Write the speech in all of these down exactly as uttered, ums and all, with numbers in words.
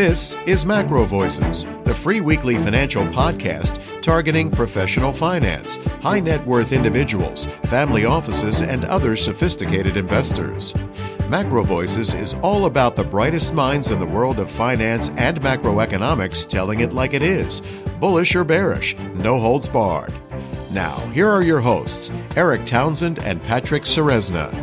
This is Macro Voices, the free weekly financial podcast targeting professional finance, high net worth individuals, family offices, and other sophisticated investors. Macro Voices is all about the brightest minds in the world of finance and macroeconomics telling it like it is, bullish or bearish, no holds barred. Now, here are your hosts, Eric Townsend and Patrick Ceresna.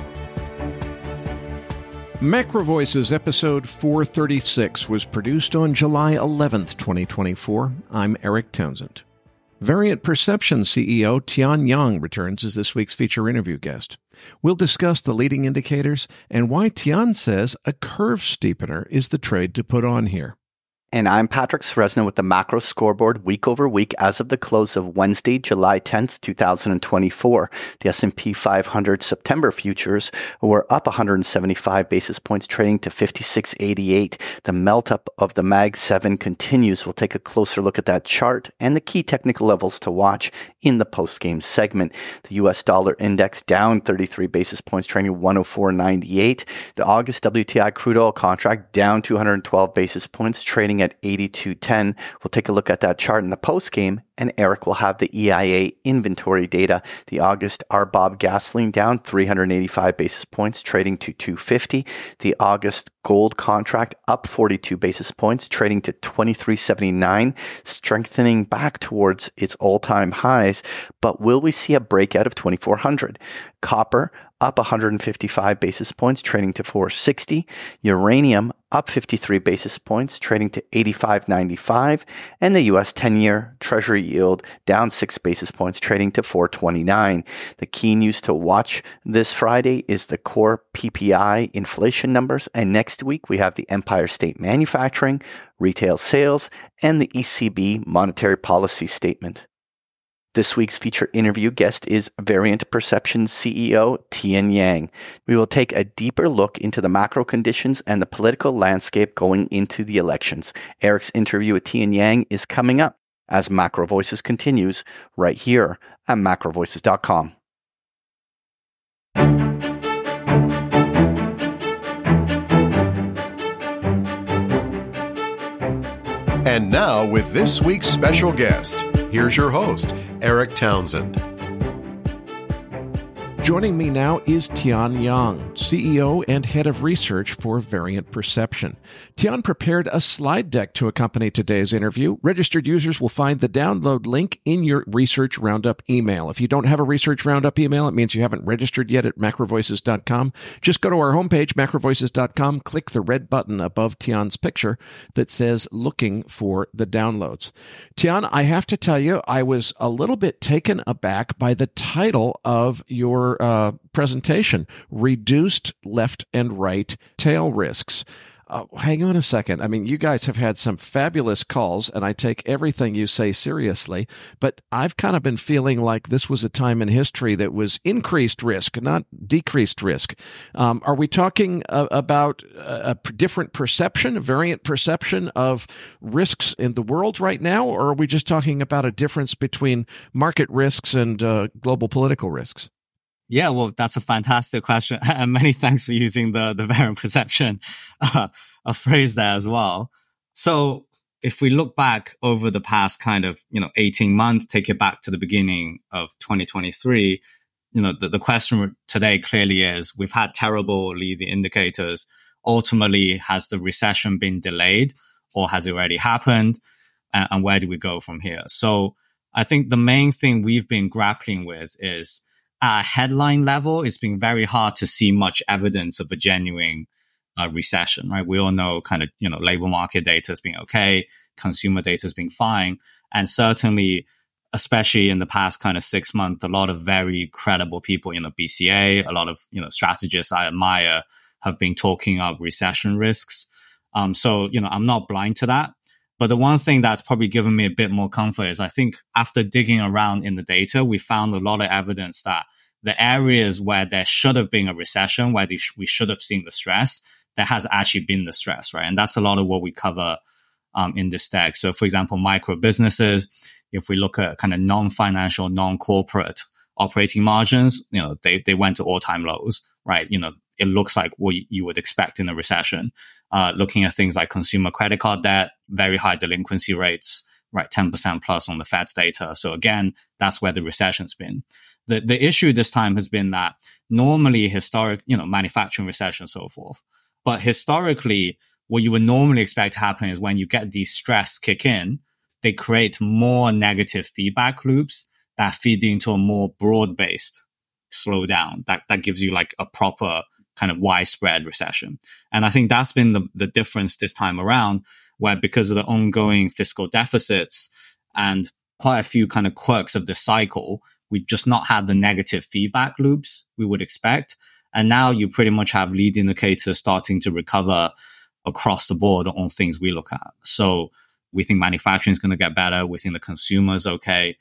Macro Voices episode four thirty-six was produced on July eleventh, twenty twenty-four. I'm Eric Townsend. Variant Perception C E O Tian Yang returns as this week's feature interview guest. We'll discuss the leading indicators and why Tian says a curve steepener is the trade to put on here. And I'm Patrick Ceresna with the Macro Scoreboard week over week as of the close of Wednesday, July tenth, twenty twenty-four. The S and P five hundred September futures were up one hundred seventy-five basis points, trading to fifty-six eighty-eight. The melt up of the Mag seven continues. We'll take a closer look at that chart and the key technical levels to watch in the post-game segment. The U S dollar index down thirty-three basis points, trading one oh four ninety-eight. The August W T I crude oil contract down two hundred twelve basis points, trading at eighty-two ten. We'll take a look at that chart in the post game, and Eric will have the E I A inventory data. The August R B O B gasoline down three hundred eighty-five basis points, trading to two fifty. The August gold contract up forty-two basis points, trading to twenty-three seventy-nine, strengthening back towards its all-time highs. But will we see a breakout of twenty-four hundred? Copper up one hundred fifty-five basis points, trading to four sixty. Uranium up fifty-three basis points, trading to eighty-five ninety-five. And the U S ten-year Treasury yield down six basis points, trading to four twenty-nine. The key news to watch this Friday is the core P P I inflation numbers. And next week, we have the Empire State Manufacturing, retail sales, and the E C B monetary policy statement. This week's feature interview guest is Variant Perception C E O Tian Yang. We will take a deeper look into the macro conditions and the political landscape going into the elections. Eric's interview with Tian Yang is coming up as Macro Voices continues right here at macro voices dot com. And now, with this week's special guest, here's your host, Eric Townsend. Joining me now is Tian Yang, C E O and Head of Research for Variant Perception. Tian prepared a slide deck to accompany today's interview. Registered users will find the download link in your Research Roundup email. If you don't have a Research Roundup email, it means you haven't registered yet at macro voices dot com. Just go to our homepage, macro voices dot com, click the red button above Tian's picture that says looking for the downloads. Tian, I have to tell you, I was a little bit taken aback by the title of your Uh, presentation, Reduced Left and Right Tail Risks. Uh, hang on a second. I mean, you guys have had some fabulous calls, and I take everything you say seriously, but I've kind of been feeling like this was a time in history that was increased risk, not decreased risk. Um, are we talking uh, about a, a different perception, a variant perception of risks in the world right now, or are we just talking about a difference between market risks and uh, global political risks? Yeah, well, that's a fantastic question. And many thanks for using the, the variant perception, uh, a phrase there as well. So if we look back over the past kind of, you know, eighteen months, take it back to the beginning of twenty twenty-three, you know, the, the question today clearly is we've had terrible leading indicators. Ultimately, has the recession been delayed or has it already happened? And, and where do we go from here? So I think the main thing we've been grappling with is at a headline level, it's been very hard to see much evidence of a genuine uh, recession, right? We all know kind of, you know, labor market data has been okay. Consumer data has been fine. And certainly, especially in the past kind of six months, a lot of very credible people, you know, B C A, a lot of, you know, strategists I admire have been talking up recession risks. Um, so, you know, I'm not blind to that. But the one thing that's probably given me a bit more comfort is I think after digging around in the data, we found a lot of evidence that the areas where there should have been a recession, where they sh- we should have seen the stress, there has actually been the stress, right? And that's a lot of what we cover um, in this deck. So, for example, micro businesses, if we look at kind of non-financial, non-corporate operating margins, you know, they, they went to all-time lows, right? You know, it looks like what you would expect in a recession. Uh, looking at things like consumer credit card debt, very high delinquency rates, right? ten percent plus on the Fed's data. So again, that's where the recession's been. The, the issue this time has been that normally historic, you know, manufacturing recession, so forth. But historically, what you would normally expect to happen is when you get these stress kick in, they create more negative feedback loops that feed into a more broad-based slowdown that, that gives you like a proper kind of widespread recession. And I think that's been the, the difference this time around, where because of the ongoing fiscal deficits and quite a few kind of quirks of the cycle, we've just not had the negative feedback loops we would expect. And now you pretty much have lead indicators starting to recover across the board on things we look at. So we think manufacturing is going to get better. We think the consumer is okay.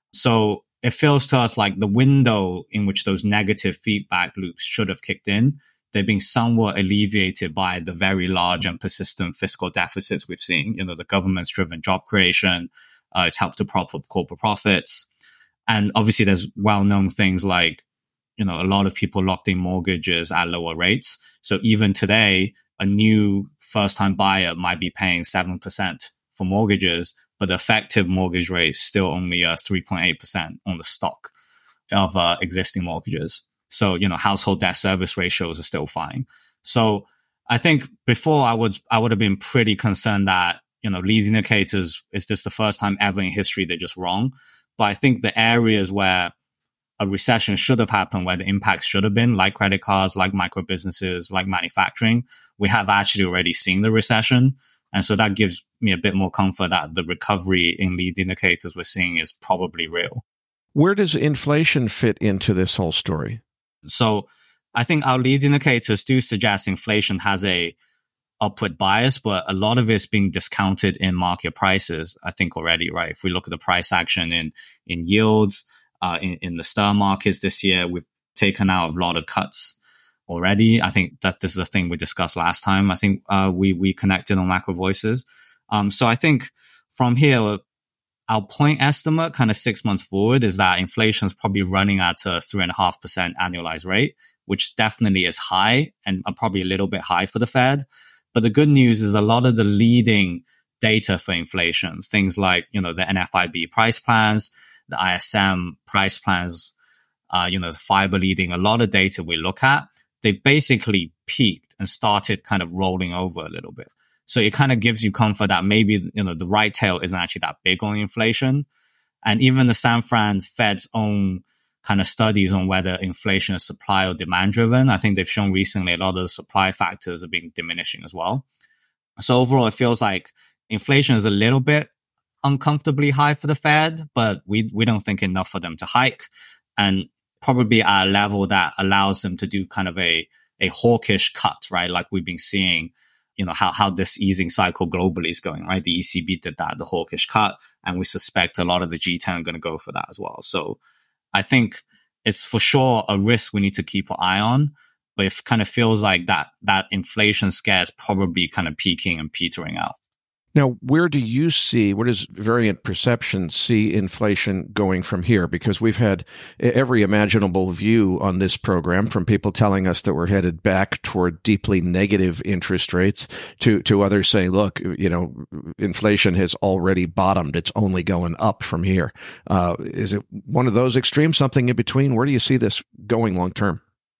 So it feels to us like the window in which those negative feedback loops should have kicked in, they're being somewhat alleviated by the very large and persistent fiscal deficits we've seen. You know, the government's driven job creation. Uh, it's helped to prop up corporate profits. And obviously there's well-known things like, you know, a lot of people locked in mortgages at lower rates. So even today, a new first-time buyer might be paying seven percent for mortgages, but the effective mortgage rate is still only uh, three point eight percent on the stock of uh, existing mortgages. So, you know, household debt service ratios are still fine. So I think before I would, I would have been pretty concerned that, you know, lead indicators, is this the first time ever in history they're just wrong? But I think the areas where a recession should have happened, where the impacts should have been, like credit cards, like micro businesses, like manufacturing, we have actually already seen the recession. And so that gives me a bit more comfort that the recovery in lead indicators we're seeing is probably real. Where does inflation fit into this whole story? So I think our lead indicators do suggest inflation has a upward bias, but a lot of it's being discounted in market prices, I think already, right? If we look at the price action in, in yields, uh, in, in the S T R markets this year, we've taken out a lot of cuts already. I think that this is a thing we discussed last time. I think uh, we we connected on Macro Voices. Um, so I think from here, our point estimate kind of six months forward is that inflation is probably running at a three and a half percent annualized rate, which definitely is high and probably a little bit high for the Fed. But the good news is a lot of the leading data for inflation, things like, you know, the N F I B price plans, the I S M price plans, uh, you know, the fiber leading, a lot of data we look at, they've basically peaked and started kind of rolling over a little bit. So it kind of gives you comfort that maybe, you know, the right tail isn't actually that big on inflation. And even the San Fran Fed's own kind of studies on whether inflation is supply or demand driven, I think they've shown recently a lot of the supply factors have been diminishing as well. So overall, it feels like inflation is a little bit uncomfortably high for the Fed, but we we don't think enough for them to hike, and probably at a level that allows them to do kind of a a hawkish cut, right? Like we've been seeing, you know, how, how this easing cycle globally is going, right? The E C B did that, the hawkish cut, and we suspect a lot of the G ten are going to go for that as well. So I think it's for sure a risk we need to keep an eye on, but it kind of feels like that, that inflation scare is probably kind of peaking and petering out. Now, where do you see, where does Variant Perception see inflation going from here? Because we've had every imaginable view on this program, from people telling us that we're headed back toward deeply negative interest rates to, to others saying, look, you know, inflation has already bottomed. It's only going up from here. Uh, is it one of those extremes, something in between? Where do you see this going long term?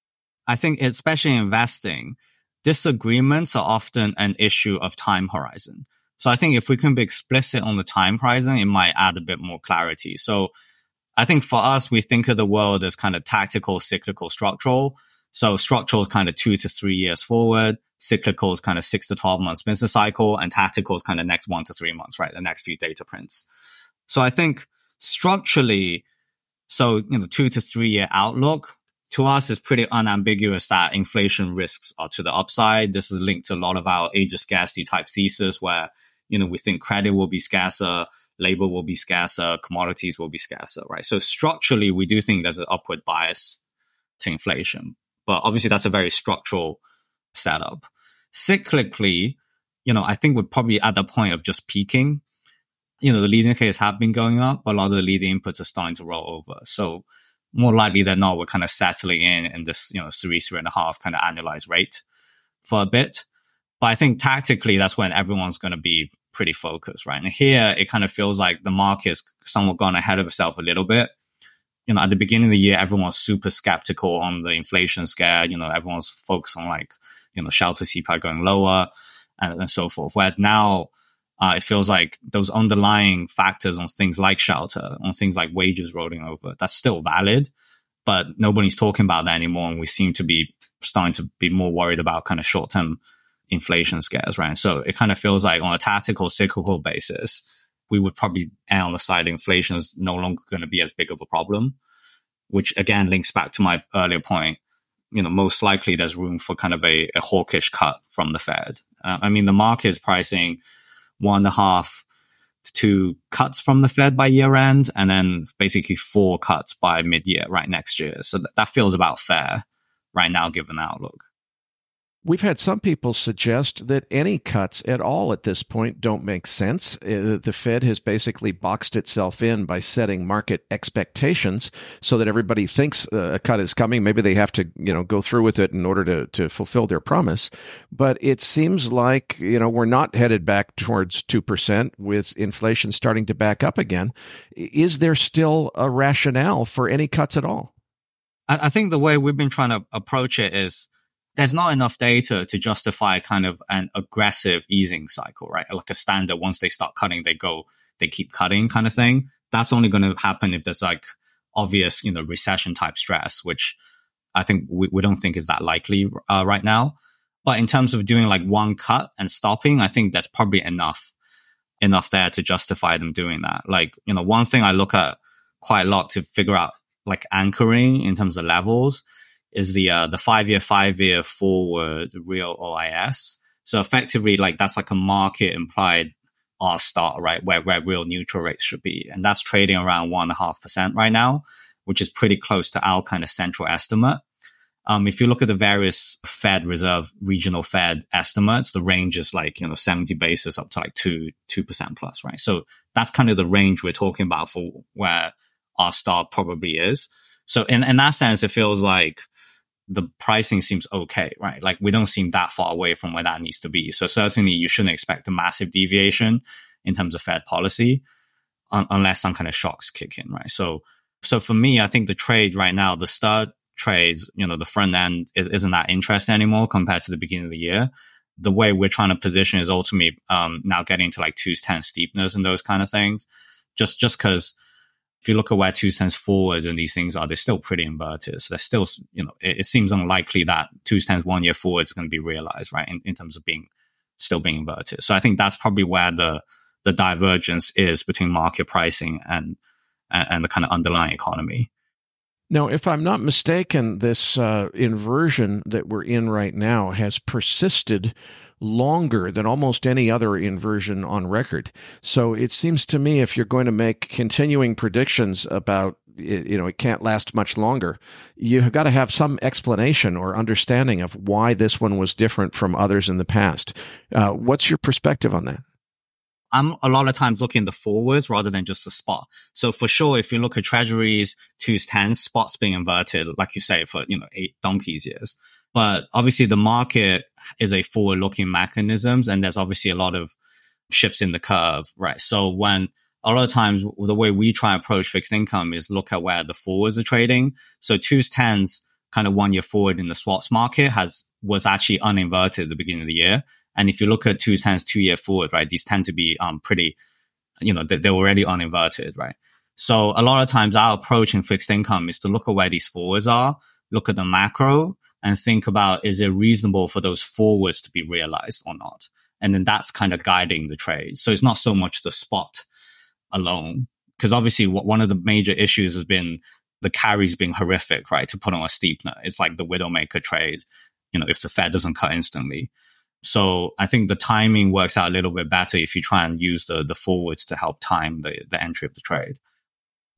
I think, especially in investing, disagreements are often an issue of time horizon. So I think if we can be explicit on the time horizon, it might add a bit more clarity. So I think for us, we think of the world as kind of tactical, cyclical, structural. So structural is kind of two to three years forward. Cyclical is kind of six to twelve months business cycle, and tactical is kind of next one to three months, right? The next few data prints. So I think structurally, so, you know, two to three year outlook to us is pretty unambiguous that inflation risks are to the upside. This is linked to a lot of our age of scarcity type thesis where, you know, we think credit will be scarcer, labor will be scarcer, commodities will be scarcer, right? So structurally, we do think there's an upward bias to inflation, but obviously that's a very structural setup. Cyclically, you know, I think we're probably at the point of just peaking. You know, the leading indicators have been going up, but a lot of the leading inputs are starting to roll over. So more likely than not, we're kind of settling in in this, you know, three, three and a half kind of annualized rate for a bit. But I think tactically, that's when everyone's going to be pretty focused, right? And here, it kind of feels like the market's somewhat gone ahead of itself a little bit. You know, at the beginning of the year, everyone was super skeptical on the inflation scare. You know, everyone's focused on like, you know, shelter C P I going lower and, and so forth. Whereas now, uh, it feels like those underlying factors on things like shelter, on things like wages rolling over, that's still valid, but nobody's talking about that anymore. And we seem to be starting to be more worried about kind of short-term inflation scares, right? So it kind of feels like on a tactical, cyclical basis, we would probably err on the side inflation is no longer going to be as big of a problem, which again links back to my earlier point. You know, most likely there's room for kind of a, a hawkish cut from the Fed. Uh, I mean, the market is pricing one and a half to two cuts from the Fed by year end, and then basically four cuts by mid year, right, next year. So th- that feels about fair right now, given the outlook. We've had some people suggest that any cuts at all at this point don't make sense. The Fed has basically boxed itself in by setting market expectations so that everybody thinks a cut is coming. Maybe they have to, you know, go through with it in order to, to fulfill their promise. But it seems like, you know, we're not headed back towards two percent with inflation starting to back up again. Is there still a rationale for any cuts at all? I think the way we've been trying to approach it is there's not enough data to justify kind of an aggressive easing cycle, right? Like a standard, once they start cutting, they go, they keep cutting kind of thing. That's only going to happen if there's like obvious, you know, recession type stress, which I think we, we don't think is that likely uh, right now. But in terms of doing like one cut and stopping, I think there's probably enough, enough there to justify them doing that. Like, you know, one thing I look at quite a lot to figure out like anchoring in terms of levels is the uh, the five-year, five-year forward real O I S. So effectively, like that's like a market implied R star, right, where where real neutral rates should be, and that's trading around one and a half percent right now, which is pretty close to our kind of central estimate. Um, if you look at the various Fed Reserve regional Fed estimates, the range is like, you know, seventy basis up to like two two percent plus, right? So that's kind of the range we're talking about for where R star probably is. So in in that sense, it feels like the pricing seems okay, right? Like we don't seem that far away from where that needs to be. So certainly you shouldn't expect a massive deviation in terms of Fed policy un- unless some kind of shocks kick in, right? So, so for me, I think the trade right now, the start trades, you know, the front end is, isn't that interesting anymore compared to the beginning of the year. The way we're trying to position is ultimately um, now getting to like two ten steepness and those kind of things. Just, just cause if you look at where two tens forwards and these things are, they're still pretty inverted. So they're still, you know, it, it seems unlikely that two tens one year forward is going to be realized, right? In, in terms of being, still being inverted. So I think that's probably where the, the divergence is between market pricing and, and, and the kind of underlying economy. Now, if I'm not mistaken, this uh, inversion that we're in right now has persisted longer than almost any other inversion on record. So it seems to me if you're going to make continuing predictions about, you know, it can't last much longer, you've got to have some explanation or understanding of why this one was different from others in the past. Uh, what's your perspective on that? I'm a lot of times looking at the forwards rather than just the spot. So for sure, if you look at treasuries, twos, tens, spots being inverted, like you say, for, you know, eight donkey's years. But obviously the market is a forward looking mechanisms and there's obviously a lot of shifts in the curve, right? So when a lot of times the way we try and approach fixed income is look at where the forwards are trading. So twos, tens, kind of one year forward in the swaps market has, was actually uninverted at the beginning of the year. And if you look at twos, tens, two year forward, right, these tend to be um pretty, you know, they're already uninverted, right? So a lot of times our approach in fixed income is to look at where these forwards are, look at the macro and think about, is it reasonable for those forwards to be realized or not? And then that's kind of guiding the trade. So it's not so much the spot alone, because obviously one of the major issues has been the carries being horrific, right? To put on a steepener. It's like the Widowmaker trade, you know, if the Fed doesn't cut instantly. So I think the timing works out a little bit better if you try and use the, the forwards to help time the, the entry of the trade.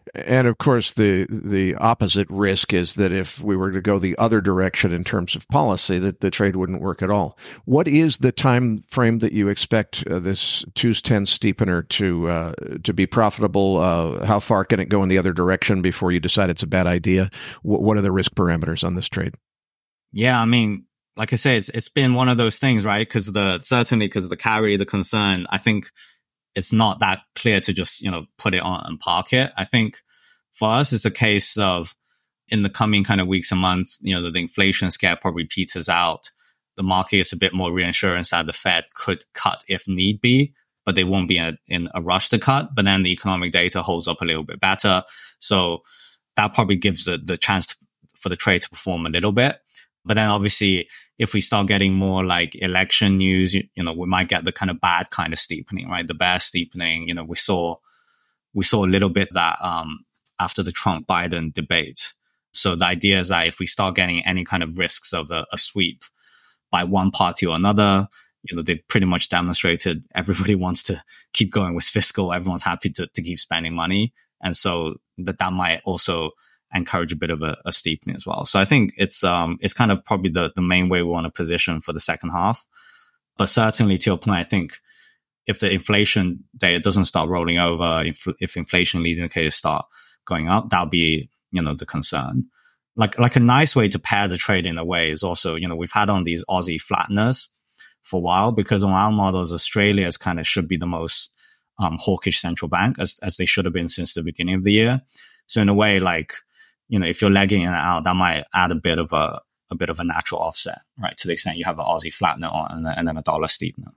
And of course, the the opposite risk is that if we were to go the other direction in terms of policy, that the trade wouldn't work at all. What is the time frame that you expect uh, this two ten steepener to uh, to be profitable? Uh, how far can it go in the other direction before you decide it's a bad idea? W- what are the risk parameters on this trade? Yeah, I mean, like I say, it's it's been one of those things, right? Because the certainly because of the carry, the concern, I think it's not that clear to just, you know, put it on and park it. I think for us, it's a case of in the coming kind of weeks and months, you know, the inflation scare probably peters out. The market is a bit more reassurance that the Fed could cut if need be, but they won't be in a, in a rush to cut. But then the economic data holds up a little bit better. So that probably gives the, the chance to, for the trade to perform a little bit. But then obviously, if we start getting more like election news, you, you know, we might get the kind of bad kind of steepening, right? The bear steepening. You know, we saw, we saw a little bit that, um, after the Trump-Biden debate. So the idea is that if we start getting any kind of risks of a, a sweep by one party or another, you know, they pretty much demonstrated everybody wants to keep going with fiscal. Everyone's happy to, to keep spending money. And so that, that might also encourage a bit of a, a steepening as well. So I think it's um it's kind of probably the, the main way we want to position for the second half. But certainly to your point, I think if the inflation data doesn't start rolling over, if, if inflation leading indicators start going up, that'll be, you know, the concern. Like like a nice way to pair the trade in a way is also, you know, we've had on these Aussie flatteners for a while because on our models, Australia's kind of should be the most um, hawkish central bank as as they should have been since the beginning of the year. So in a way, like, you know, if you're legging it out, that might add a bit of a, a bit of a natural offset, right? To the extent you have an Aussie flattener on and then a dollar steepener.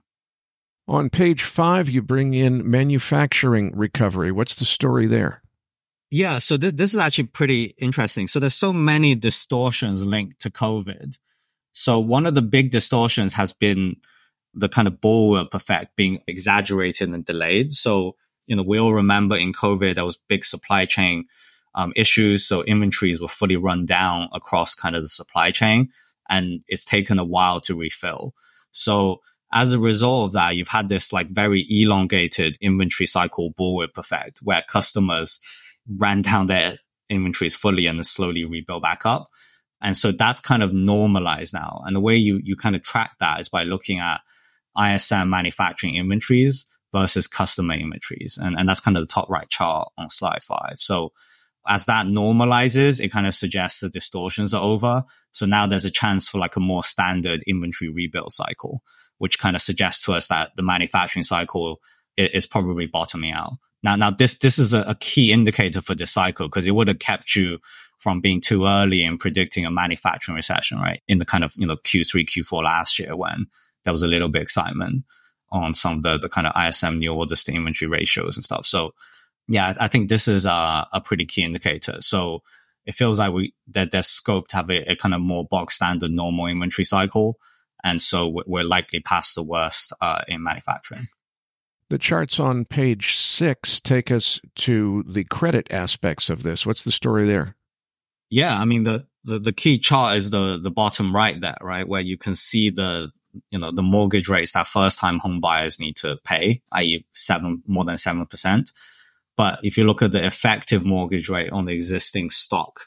On page five, you bring in manufacturing recovery. What's the story there? Yeah. So this, this is actually pretty interesting. So there's so many distortions linked to COVID. So one of the big distortions has been the kind of bullwhip effect being exaggerated and delayed. So, you know, we all remember in COVID, there was big supply chain Um, issues. So inventories were fully run down across kind of the supply chain, and it's taken a while to refill. So as a result of that, you've had this like very elongated inventory cycle bullwhip effect where customers ran down their inventories fully and then slowly rebuild back up. And so that's kind of normalized now. And the way you, you kind of track that is by looking at I S M manufacturing inventories versus customer inventories. And, and that's kind of the top right chart on slide five. So as that normalizes, it kind of suggests the distortions are over. So now there's a chance for like a more standard inventory rebuild cycle, which kind of suggests to us that the manufacturing cycle is probably bottoming out. Now, now this, this is a, a key indicator for this cycle because it would have kept you from being too early in predicting a manufacturing recession, right? In the kind of, you know, Q three, Q four last year when there was a little bit of excitement on some of the, the kind of I S M new orders to inventory ratios and stuff. So, yeah, I think this is a, a pretty key indicator. So it feels like we that there's scope to have a, a kind of more bog standard normal inventory cycle. And so we're likely past the worst uh, in manufacturing. The charts on page six take us to the credit aspects of this. What's the story there? Yeah, I mean, the, the, the key chart is the, the bottom right there, right? Where you can see the, you know, the mortgage rates that first time home buyers need to pay, that is seven, more than seven percent. But if you look at the effective mortgage rate on the existing stock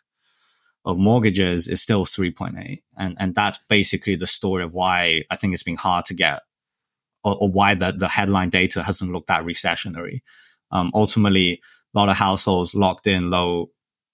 of mortgages, it's still three point eight. And, and that's basically the story of why I think it's been hard to get, or, or why the, the headline data hasn't looked that recessionary. Um, ultimately, a lot of households locked in low,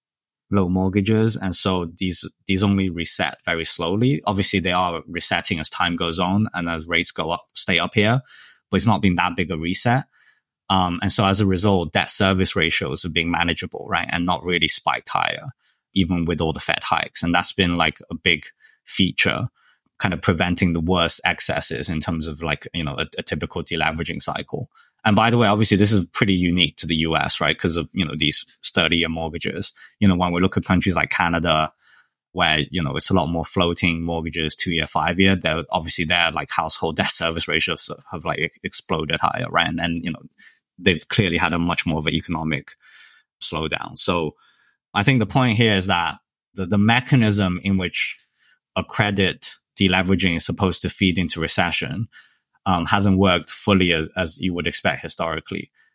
low mortgages. And so these, these only reset very slowly. Obviously, they are resetting as time goes on and as rates go up, stay up here, but it's not been that big a reset. Um, and so as a result, debt service ratios are being manageable, right? And not really spiked higher, even with all the Fed hikes. And that's been like a big feature, kind of preventing the worst excesses in terms of like, you know, a, a typical deleveraging cycle. And by the way, obviously this is pretty unique to the U S, right? Because of, you know, these thirty year mortgages. You know, when we look at countries like Canada, where, you know, it's a lot more floating mortgages, two year, five year, they're obviously their like household debt service ratios have like exploded higher, right? And, and, you know, they've clearly had a much more of an economic slowdown. So I think the point here is that the, the mechanism in which a credit deleveraging is supposed to feed into recession um, hasn't worked fully as, as you would expect historically.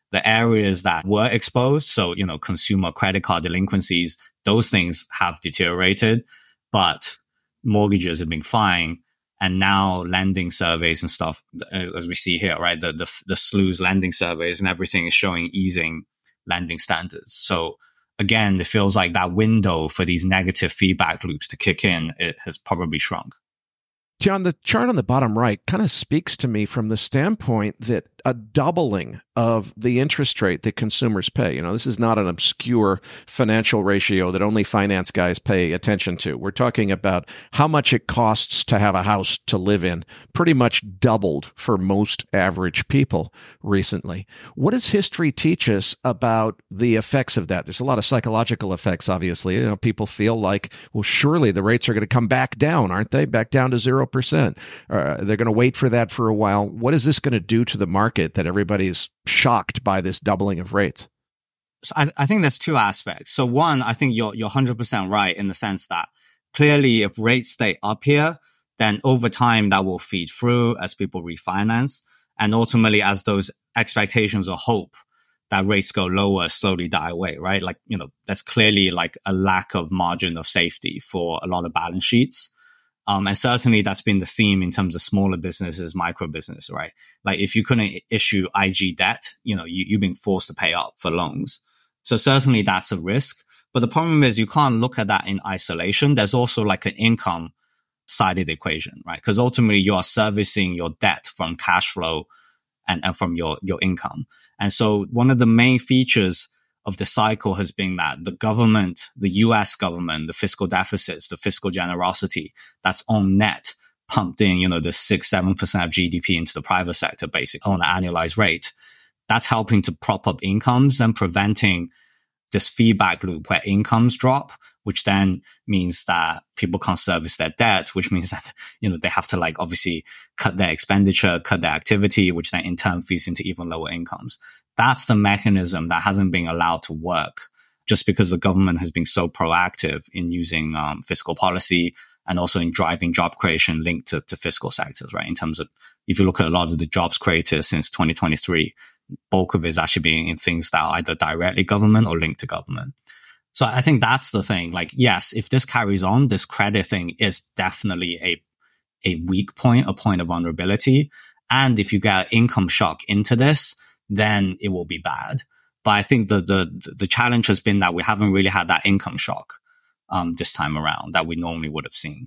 the areas that were exposed, so, you know, consumer credit card delinquencies, those things have deteriorated, but mortgages have been fine. And now lending surveys and stuff, as we see here, right? The, the, the S L U S lending surveys and everything is showing easing lending standards. So again, it feels like that window for these negative feedback loops to kick in, it has probably shrunk. Tian, the chart on the bottom right kind of speaks to me from the standpoint that a doubling of the interest rate that consumers pay. You know, this is not an obscure financial ratio that only finance guys pay attention to. We're talking about how much it costs to have a house to live in, pretty much doubled for most average people recently. What does history teach us about the effects of that? There's a lot of psychological effects, obviously. You know, people feel like, well, surely the rates are going to come back down, aren't they? Back down to zero percent. Uh, they're going to wait for that for a while. What is this going to do to the market that everybody's shocked by this doubling of rates? So I, I think there's two aspects. So one, I think you're you're one hundred percent right in the sense that clearly if rates stay up here, then over time that will feed through as people refinance. And ultimately, as those expectations or hope that rates go lower slowly die away, right? Like, you know, that's clearly like a lack of margin of safety for a lot of balance sheets. Um, and certainly that's been the theme in terms of smaller businesses, micro business, right? Like if you couldn't issue I G debt, you know, you, you've been forced to pay up for loans. So certainly that's a risk. But the problem is you can't look at that in isolation. There's also like an income side of the equation, right? Because ultimately you are servicing your debt from cash flow and, and from your, your income. And so one of the main features of the cycle has been that the government, the U S government, the fiscal deficits, the fiscal generosity that's on net pumped in, you know, the six, seven percent of G D P into the private sector, basically on an annualized rate. That's helping to prop up incomes and preventing this feedback loop where incomes drop, which then means that people can't service their debt, which means that, you know, they have to like obviously cut their expenditure, cut their activity, which then in turn feeds into even lower incomes. That's the mechanism that hasn't been allowed to work just because the government has been so proactive in using um, fiscal policy and also in driving job creation linked to, to fiscal sectors, right? In terms of, if you look at a lot of the jobs created since twenty twenty-three, bulk of it is actually being in things that are either directly government or linked to government. So I think that's the thing. Like, yes, if this carries on, this credit thing is definitely a, a weak point, a point of vulnerability. And if you get income shock into this, then it will be bad. But I think the, the, the challenge has been that we haven't really had that income shock, um, this time around that we normally would have seen.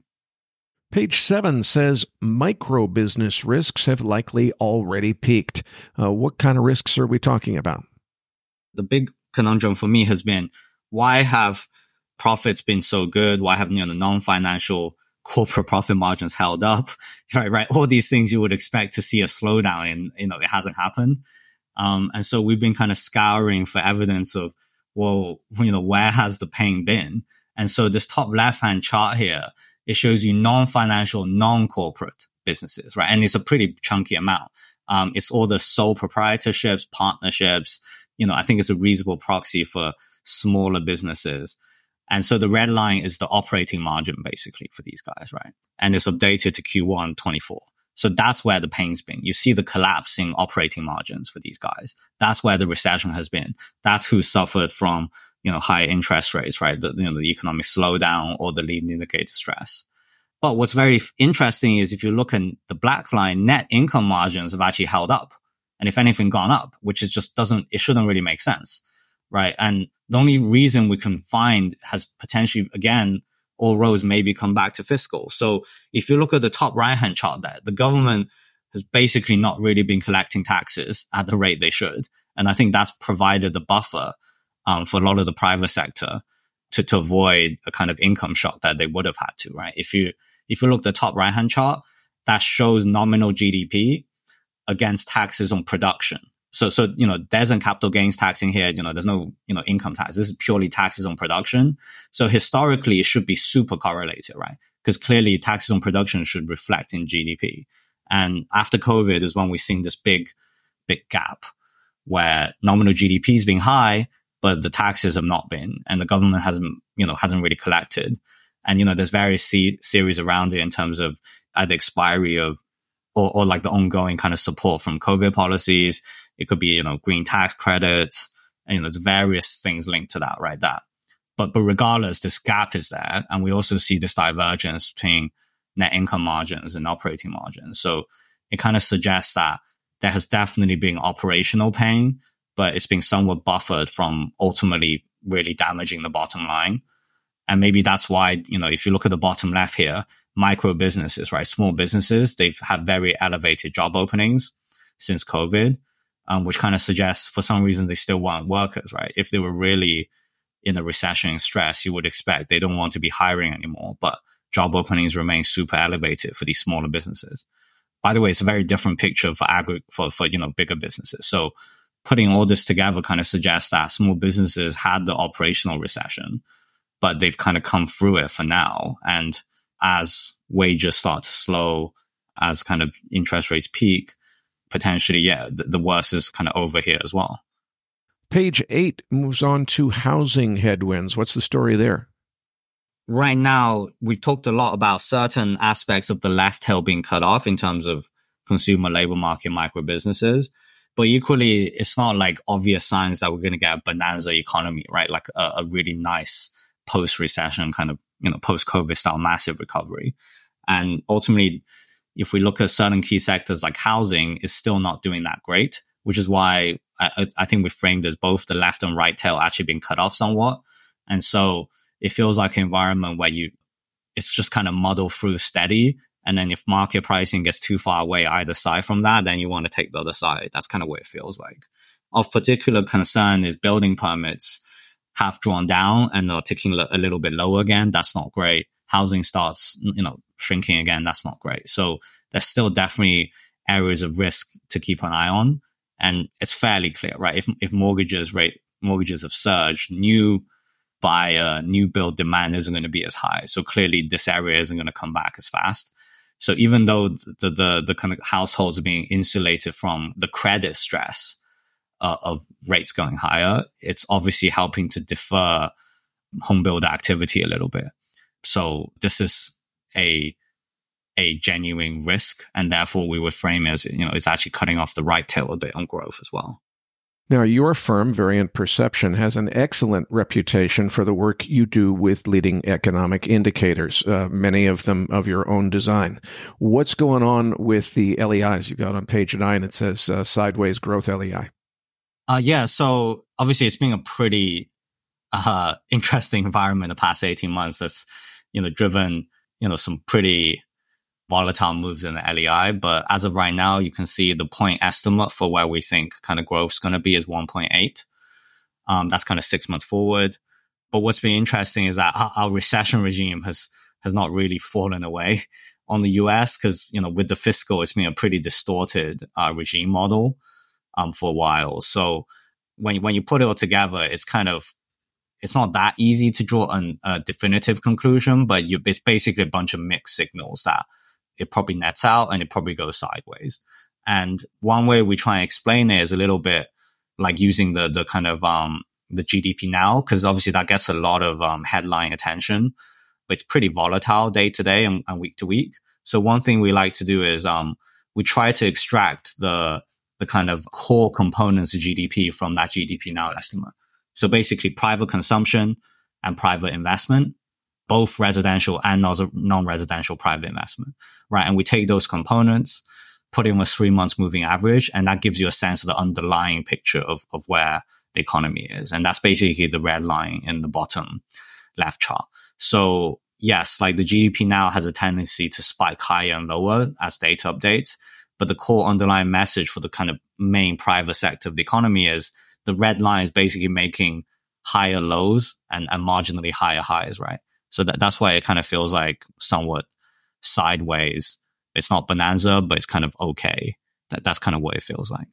Page seven says micro business risks have likely already peaked. Uh, what kind of risks are we talking about? The big conundrum for me has been, why have profits been so good? Why have, you know, the non-financial corporate profit margins held up? Right, right. All these things you would expect to see a slowdown in, you know, it hasn't happened. Um, and so we've been kind of scouring for evidence of, well, you know, where has the pain been? And so this top left-hand chart here, it shows you non-financial, non-corporate businesses, right? And it's a pretty chunky amount. Um, it's all the sole proprietorships, partnerships. You know, I think it's a reasonable proxy for smaller businesses. And so the red line is the operating margin basically for these guys, right? And it's updated to Q one twenty-four. So that's where the pain's been. You see the collapse in operating margins for these guys. That's where the recession has been. That's who suffered from, you know, high interest rates, right? The, you know, the economic slowdown or the leading indicator stress. But what's very interesting is if you look at the black line, net income margins have actually held up. And if anything, gone up, which is just doesn't, it shouldn't really make sense, right? And the only reason we can find has potentially, again, all roads maybe come back to fiscal. So if you look at the top right-hand chart there, the government has basically not really been collecting taxes at the rate they should. And I think that's provided the buffer um, for a lot of the private sector to, to avoid a kind of income shock that they would have had to, right? If you, if you look at the top right-hand chart, that shows nominal G D P against taxes on production. So, so, you know, there's a capital gains tax in here. You know, there's no, you know, income tax. This is purely taxes on production. So historically, it should be super correlated, right? Because clearly taxes on production should reflect in G D P. And after COVID is when we've seen this big, big gap where nominal G D P is being high, but the taxes have not been, and the government hasn't, you know, hasn't really collected. And, you know, there's various c- series around it in terms of either expiry of, or, or like the ongoing kind of support from COVID policies. It could be, you know, green tax credits, and, you know, there's various things linked to that, right? That. But, but regardless, this gap is there. And we also see this divergence between net income margins and operating margins. So it kind of suggests that there has definitely been operational pain, but it's been somewhat buffered from ultimately really damaging the bottom line. And maybe that's why, you know, if you look at the bottom left here, micro businesses, right? Small businesses, they've had very elevated job openings since COVID, um, which kind of suggests for some reason they still want workers, right? If they were really in a recession and stress, you would expect they don't want to be hiring anymore, but job openings remain super elevated for these smaller businesses. By the way, it's a very different picture for agri- for, for, you know, bigger businesses. So putting all this together kind of suggests that small businesses had the operational recession, but they've kind of come through it for now. And as wages start to slow, as kind of interest rates peak, potentially, yeah, the, the worst is kind of over here as well. Page eight moves on to housing headwinds. What's the story there? Right now, we've talked a lot about certain aspects of the left tail being cut off in terms of consumer labor market, micro businesses. But equally, it's not like obvious signs that we're going to get a bonanza economy, right? Like a, a really nice post-recession kind of, you know, post-COVID style massive recovery. And ultimately, if we look at certain key sectors like housing, it's still not doing that great, which is why I, I think we framed as both the left and right tail actually being cut off somewhat. And so it feels like an environment where you, it's just kind of muddle through steady. And then if market pricing gets too far away either side from that, then you want to take the other side. That's kind of what it feels like. Of particular concern is building permits have drawn down and are ticking a little bit lower again. That's not great. Housing starts, you know, shrinking again. That's not great. So there's still definitely areas of risk to keep an eye on. And it's fairly clear, right? If, if mortgages rate, mortgages have surged, new buyer, new build demand isn't going to be as high. So clearly this area isn't going to come back as fast. So even though the, the, the kind of households are being insulated from the credit stress uh, of rates going higher, it's obviously helping to defer home builder activity a little bit. So this is a, a genuine risk, and therefore we would frame it as, you know, it's actually cutting off the right tail a bit on growth as well. Now, your firm, Variant Perception, has an excellent reputation for the work you do with leading economic indicators, uh, many of them of your own design. What's going on with the L E Is? You've got on page nine, it says uh, sideways growth L E I. Uh, yeah, so obviously it's been a pretty uh, interesting environment the past eighteen months that's, you know, driven, you know, some pretty volatile moves in the L E I. But as of right now, you can see the point estimate for where we think kind of growth is going to be is one point eight. Um, that's kind of six months forward. But what's been interesting is that our, our recession regime has, has not really fallen away on the U S because, you know, with the fiscal, it's been a pretty distorted uh, regime model um, for a while. So when, when you put it all together, it's kind of, it's not that easy to draw an, a definitive conclusion, but you, it's basically a bunch of mixed signals that it probably nets out and it probably goes sideways. And one way we try and explain it is a little bit like using the, the kind of, um, the G D P now, because obviously that gets a lot of, um, headline attention, but it's pretty volatile day to day and, and week to week. So one thing we like to do is, um, we try to extract the, the kind of core components of G D P from that G D P now estimate. So basically private consumption and private investment, both residential and non-residential private investment, right? And we take those components, put in a three months moving average, and that gives you a sense of the underlying picture of, of where the economy is. And that's basically the red line in the bottom left chart. So yes, like the G D P now has a tendency to spike higher and lower as data updates, but the core underlying message for the kind of main private sector of the economy is the red line is basically making higher lows and, and marginally higher highs, right? So that, that's why it kind of feels like somewhat sideways. It's not bonanza, but it's kind of okay. That, that's kind of what it feels like.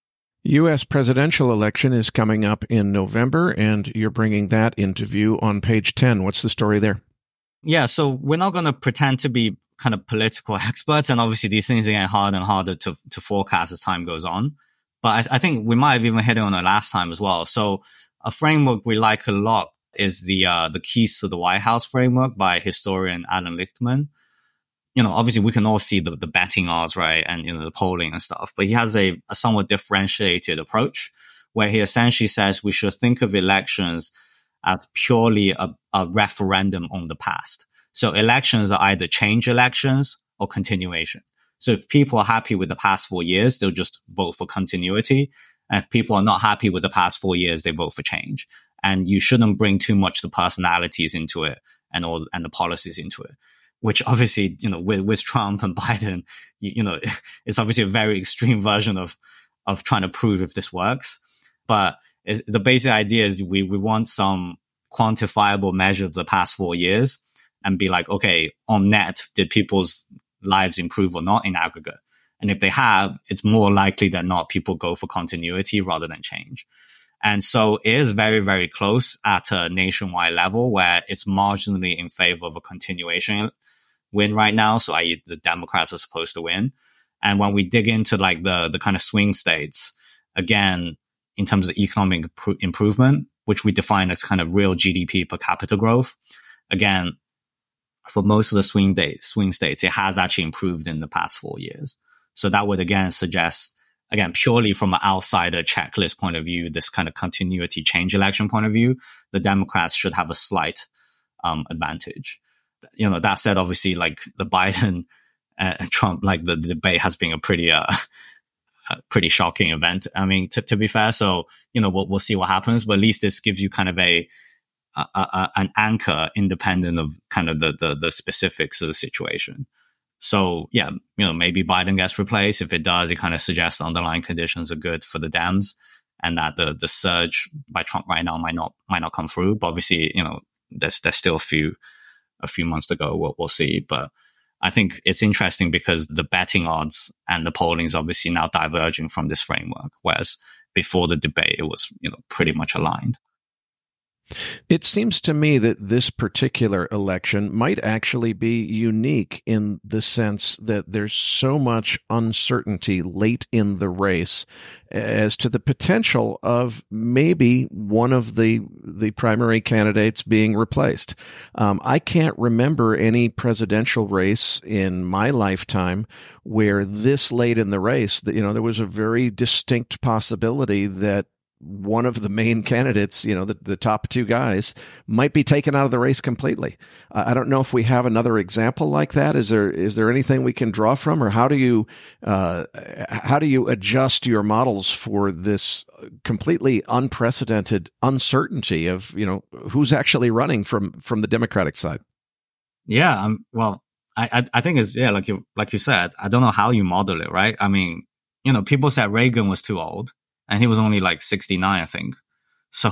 U S presidential election is coming up in November, and you're bringing that into view on page ten. What's the story there? Yeah, so we're not going to pretend to be kind of political experts, and obviously these things are getting harder and harder to, to forecast as time goes on. But I, I think we might have even hit it on it last time as well. So a framework we like a lot is the uh, the Keys to the White House framework by historian Alan Lichtman. you know, obviously we can all see the, the betting odds, right? And, you know, the polling and stuff, but he has a, a somewhat differentiated approach where he essentially says we should think of elections as purely a, a referendum on the past. So elections are either change elections or continuation. So if people are happy with the past four years, they'll just vote for continuity. And if people are not happy with the past four years, they vote for change. And you shouldn't bring too much the personalities into it and all, and the policies into it, which obviously, you know, with, with Trump and Biden, you, you know, it's obviously a very extreme version of, of trying to prove if this works. But the basic idea is we, we want some quantifiable measure of the past four years and be like, okay, on net, did people's lives improve or not in aggregate? And if they have, it's more likely than not people go for continuity rather than change. And so it is very, very close at a nationwide level where it's marginally in favor of a continuation win right now. So that is the Democrats are supposed to win. And when we dig into like the, the kind of swing states, again, in terms of economic pr- improvement, which we define as kind of real G D P per capita growth, again, for most of the swing dates, swing states, it has actually improved in the past four years. So that would again suggest, again, purely from an outsider checklist point of view, this kind of continuity change election point of view, the Democrats should have a slight um, advantage. You know, that said, obviously, like the Biden and Trump, like the, the debate has been a pretty, uh, a pretty shocking event. I mean, to, to be fair, so, you know, we'll, we'll see what happens, but at least this gives you kind of a, a, a an anchor independent of kind of the, the, the specifics of the situation. So yeah, you know, maybe Biden gets replaced. If it does, it kind of suggests the underlying conditions are good for the Dems and that the, the surge by Trump right now might not, might not come through. But obviously, you know, there's, there's still a few, a few months to go. We'll, we'll see. But I think it's interesting because the betting odds and the polling is obviously now diverging from this framework. Whereas before the debate, it was, you know, pretty much aligned. It seems to me that this particular election might actually be unique in the sense that there's so much uncertainty late in the race as to the potential of maybe one of the the primary candidates being replaced. Um, I can't remember any presidential race in my lifetime where this late in the race, that, you know, there was a very distinct possibility that one of the main candidates, you know, the, the top two guys might be taken out of the race completely. Uh, I don't know if we have another example like that. Is there, is there anything we can draw from, or how do you, uh, how do you adjust your models for this completely unprecedented uncertainty of, you know, who's actually running from, from the Democratic side? Yeah. Um, well, I, I, I think it's, yeah, like you, like you said, I don't know how you model it, right? I mean, you know, people said Reagan was too old. And he was only like sixty-nine, I think. So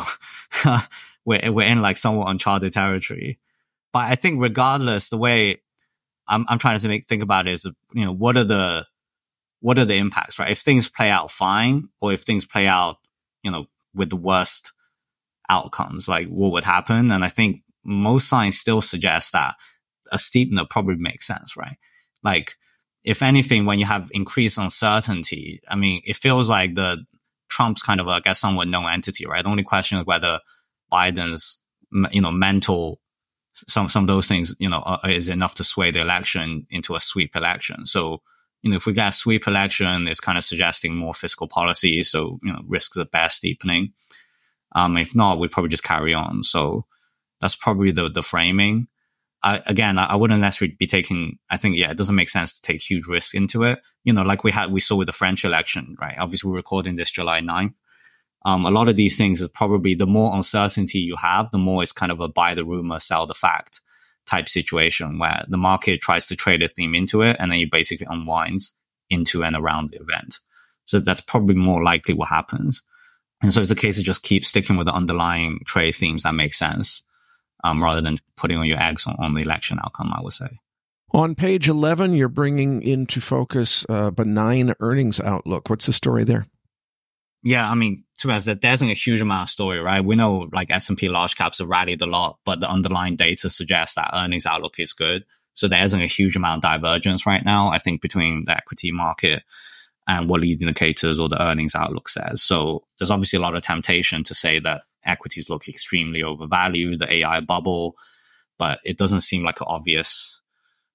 we're, we're in like somewhat uncharted territory. But I think regardless, the way I'm, I'm trying to make, think about it is, you know, what are the, what are the impacts, right? If things play out fine, or if things play out, you know, with the worst outcomes, like what would happen? And I think most signs still suggest that a steepener probably makes sense, right? Like, if anything, when you have increased uncertainty, I mean, it feels like the, Trump's kind of, I guess, somewhat known entity, right? The only question is whether Biden's, you know, mental, some, some of those things, you know, are, is enough to sway the election into a sweep election. So, you know, if we get a sweep election, it's kind of suggesting more fiscal policy. So, you know, risks at best steepening. Um, if not, we probably just carry on. So that's probably the, the framing. I, again, I wouldn't necessarily be taking, I think, yeah, it doesn't make sense to take huge risks into it. You know, like we had, we saw with the French election, right? Obviously, we're recording this July ninth. Um, a lot of these things is probably the more uncertainty you have, the more it's kind of a buy the rumor, sell the fact type situation where the market tries to trade a theme into it and then it basically unwinds into and around the event. So that's probably more likely what happens. And so it's a case of just keep sticking with the underlying trade themes that make sense. Um, rather than putting all your eggs on, on the election outcome, I would say. On page eleven, you're bringing into focus a benign earnings outlook. What's the story there? Yeah, I mean, to be honest, there isn't a huge amount of story, right? We know like S and P large caps have rallied a lot, but the underlying data suggests that earnings outlook is good. So there isn't a huge amount of divergence right now, I think, between the equity market and what lead indicators or the earnings outlook says. So there's obviously a lot of temptation to say that equities look extremely overvalued, the A I bubble, but it doesn't seem like an obvious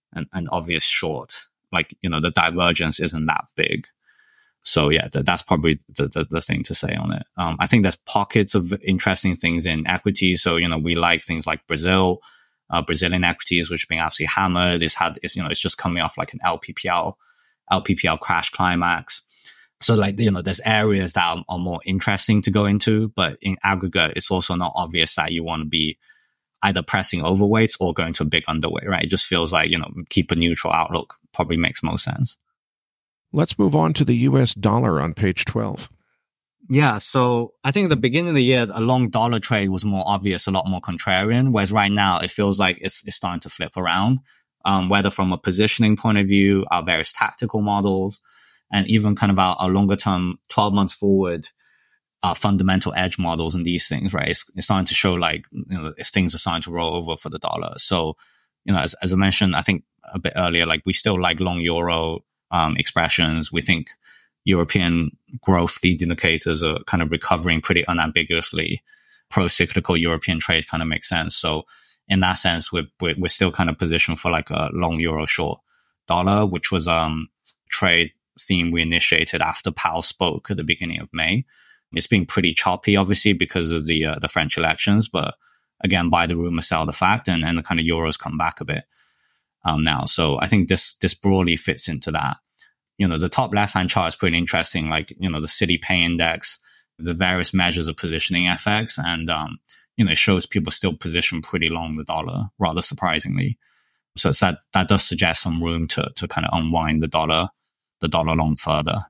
an, an obvious short. Like, you know, the divergence isn't that big. So yeah, that, that's probably the, the, the thing to say on it. Um, I think there's pockets of interesting things in equities. So, you know, we like things like Brazil, uh, Brazilian equities, which are being absolutely hammered. It's had, it's, you know, it's just coming off like an L P P L, L P P L crash climax. So like, you know, there's areas that are, are more interesting to go into, but in aggregate, it's also not obvious that you want to be either pressing overweights or going to a big underweight, right? It just feels like, you know, keep a neutral outlook probably makes most sense. Let's move on to the U S dollar on page twelve. Yeah. So I think at the beginning of the year, a long dollar trade was more obvious, a lot more contrarian, whereas right now it feels like it's, it's starting to flip around, um, whether from a positioning point of view, our various tactical models, and even kind of our, our longer term twelve months forward, our fundamental edge models and these things, right? It's, it's starting to show like, you know, things are starting to roll over for the dollar. So, you know, as, as I mentioned, I think a bit earlier, like we still like long euro um, expressions. We think European growth lead indicators are kind of recovering pretty unambiguously. Pro-cyclical European trade kind of makes sense. So in that sense, we're, we're, we're still kind of positioned for like a long euro short dollar, which was um trade theme we initiated after Powell spoke at the beginning of May. It's been pretty choppy, obviously, because of the uh, the French elections. But again, buy the rumor, sell the fact, and, and the kind of euros come back a bit um, now. So I think this this broadly fits into that. You know, the top left-hand chart is pretty interesting, like, you know, the City Pay Index, the various measures of positioning F X, and, um, you know, it shows people still position pretty long the dollar, rather surprisingly. So it's that, that does suggest some room to to kind of unwind the dollar, the dollar long further.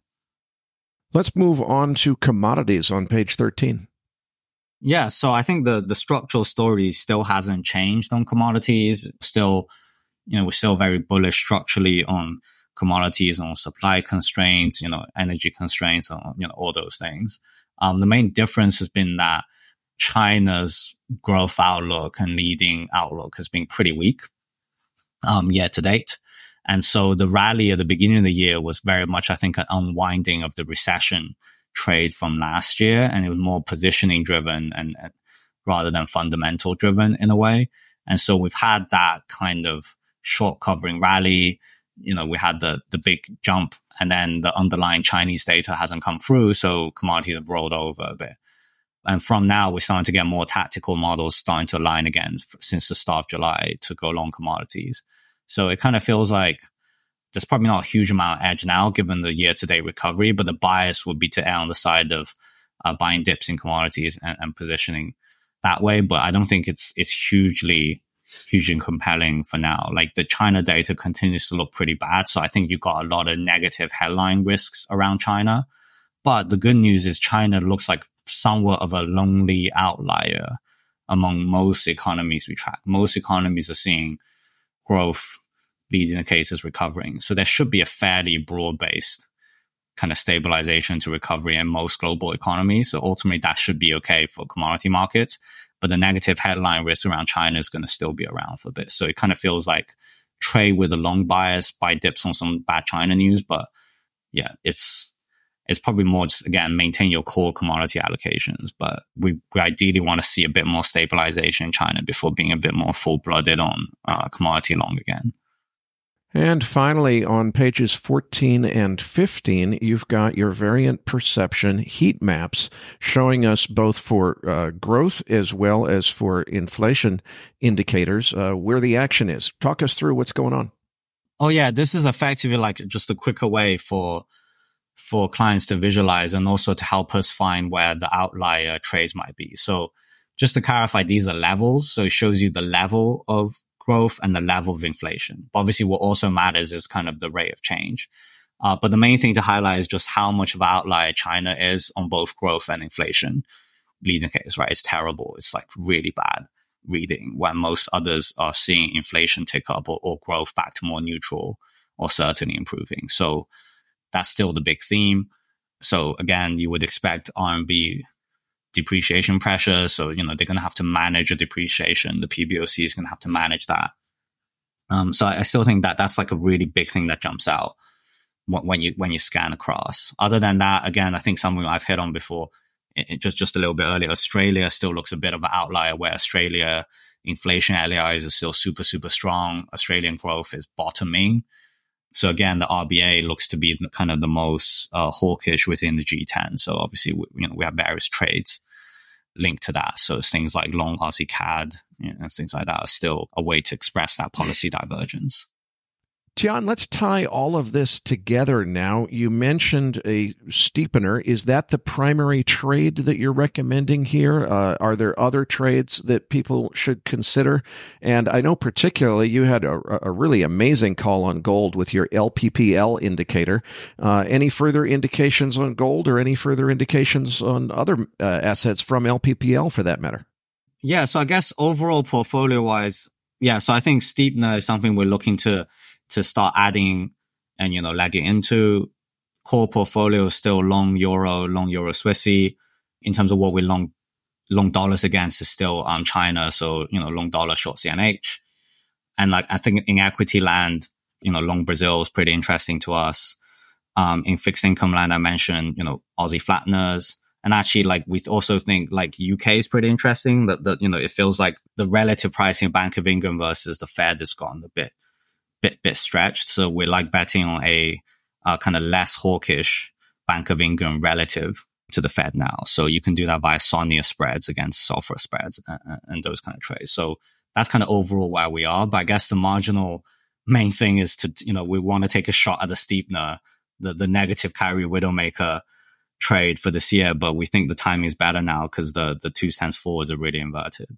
Let's move on to commodities on page thirteen. Yeah, so I think the the structural story still hasn't changed on commodities. Still, you know, we're still very bullish structurally on commodities, on supply constraints, you know, energy constraints, on, you know, all those things. Um, the main difference has been that China's growth outlook and leading outlook has been pretty weak um, year to date. And so the rally at the beginning of the year was very much, I think, an unwinding of the recession trade from last year. And it was more positioning driven and, and rather than fundamental driven in a way. And so we've had that kind of short covering rally. You know, we had the, the big jump, and then the underlying Chinese data hasn't come through. So commodities have rolled over a bit. And from now, we're starting to get more tactical models starting to align again since the start of July to go long commodities. So it kind of feels like there's probably not a huge amount of edge now given the year-to-date recovery, but the bias would be to err on the side of uh, buying dips in commodities and, and positioning that way. But I don't think it's it's hugely, hugely compelling for now. Like the China data continues to look pretty bad. So I think you've got a lot of negative headline risks around China. But the good news is China looks like somewhat of a lonely outlier among most economies we track. Most economies are seeing growth lead indicators recovering. So there should be a fairly broad-based kind of stabilization to recovery in most global economies. So ultimately that should be okay for commodity markets. But the negative headline risk around China is going to still be around for a bit. So it kind of feels like trade with a long bias, buy dips on some bad China news. But yeah, it's it's probably more just, again, maintain your core commodity allocations. But we, we ideally want to see a bit more stabilization in China before being a bit more full-blooded on uh, commodity long again. And finally, on pages fourteen and fifteen, you've got your variant perception heat maps showing us both for uh, growth as well as for inflation indicators uh, where the action is. Talk us through what's going on. Oh, yeah. This is effectively like just a quicker way for for clients to visualize and also to help us find where the outlier trades might be. So just to clarify, these are levels. So it shows you the level of growth and the level of inflation. But obviously, what also matters is kind of the rate of change. Uh, but the main thing to highlight is just how much of an outlier China is on both growth and inflation leading indicators, right? It's terrible. It's like really bad reading when most others are seeing inflation tick up or, or growth back to more neutral or certainly improving. So that's still the big theme. So again, you would expect R M B depreciation pressure. So, you know, they're going to have to manage a depreciation. The P B O C is going to have to manage that. Um, so I, I still think that that's like a really big thing that jumps out when you, when you scan across. Other than that, again, I think something I've hit on before, it, it just, just a little bit earlier, Australia still looks a bit of an outlier where Australia inflation L A Is are still super, super strong. Australian growth is bottoming. So again, the R B A looks to be kind of the most uh, hawkish within the G ten. So obviously, we, you know, we have various trades linked to that. So it's things like long Aussie C A D, you know, things like that are still a way to express that policy divergence. Tian, let's tie all of this together now. You mentioned a steepener. Is that the primary trade that you're recommending here? Uh, are there other trades that people should consider? And I know particularly you had a, a really amazing call on gold with your L P P L indicator. Uh, any further indications on gold or any further indications on other uh, assets from L P P L for that matter? Yeah, so I guess overall portfolio-wise, yeah, so I think steepener is something we're looking to to start adding and, you know, legging into. Core portfolio is still long euro, long euro Swissy. In terms of what we long, long dollars against is still, um, China. So, you know, long dollar, short C N H. And like, I think in equity land, you know, long Brazil is pretty interesting to us. Um, in fixed income land, I mentioned, you know, Aussie flatteners. And actually, like, we also think like U K is pretty interesting. That, that, you know, it feels like the relative pricing of Bank of England versus the Fed has gone a bit, bit bit stretched. So we like betting on a uh, kind of less hawkish Bank of England relative to the Fed now. So you can do that via SONIA spreads against SOFR spreads and, and those kind of trades. So that's kind of overall where we are. But I guess the marginal main thing is to, you know, we want to take a shot at the steepener, the, the negative carry Widowmaker trade for this year. But we think the timing is better now because the, the two stands forwards are really inverted.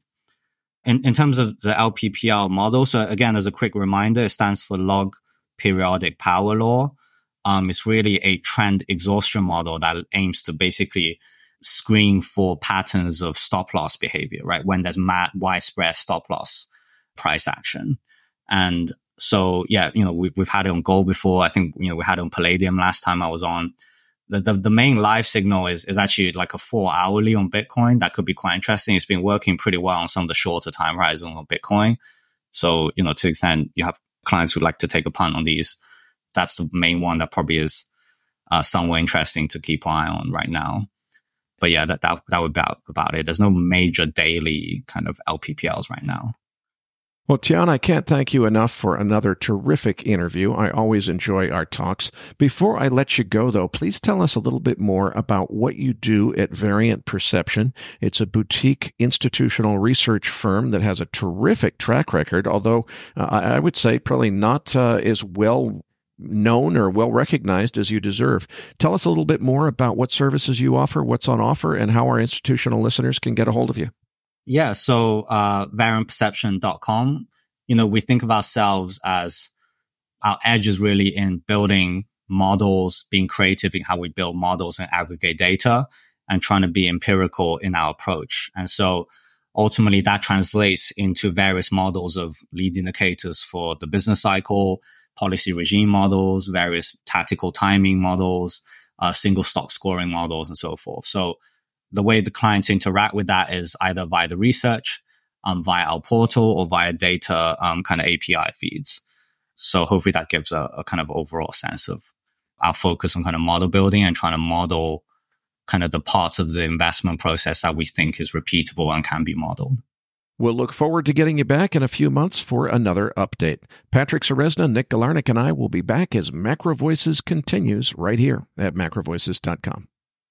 In, in terms of the L P P L model, so again, as a quick reminder, it stands for log periodic power law. Um, it's really a trend exhaustion model that aims to basically screen for patterns of stop loss behavior, right? When there's mad, widespread stop loss price action. And so, yeah, you know, we've, we've had it on gold before. I think, you know, we had it on palladium last time I was on. The, the, the main live signal is, is actually like a four hourly on Bitcoin. That could be quite interesting. It's been working pretty well on some of the shorter time horizons on Bitcoin. So, you know, to the extent you have clients who'd like to take a punt on these, that's the main one that probably is uh, somewhat interesting to keep an eye on right now. But yeah, that, that, that would be about, about it. There's no major daily kind of L P P Ls right now. Well, Tian, I can't thank you enough for another terrific interview. I always enjoy our talks. Before I let you go, though, please tell us a little bit more about what you do at Variant Perception. It's a boutique institutional research firm that has a terrific track record, although uh, I would say probably not uh, as well known or well recognized as you deserve. Tell us a little bit more about what services you offer, what's on offer, and how our institutional listeners can get a hold of you. Yeah. So, uh, variant perception dot com, you know, we think of ourselves as our edge is really in building models, being creative in how we build models and aggregate data and trying to be empirical in our approach. And so ultimately that translates into various models of lead indicators for the business cycle, policy regime models, various tactical timing models, uh, single stock scoring models, and so forth. So the way the clients interact with that is either via the research, um, via our portal, or via data um, kind of A P I feeds. So hopefully that gives a, a kind of overall sense of our focus on kind of model building and trying to model kind of the parts of the investment process that we think is repeatable and can be modeled. We'll look forward to getting you back in a few months for another update. Patrick Ceresna, Nick Galarnik, and I will be back as Macro Voices continues right here at macro voices dot com.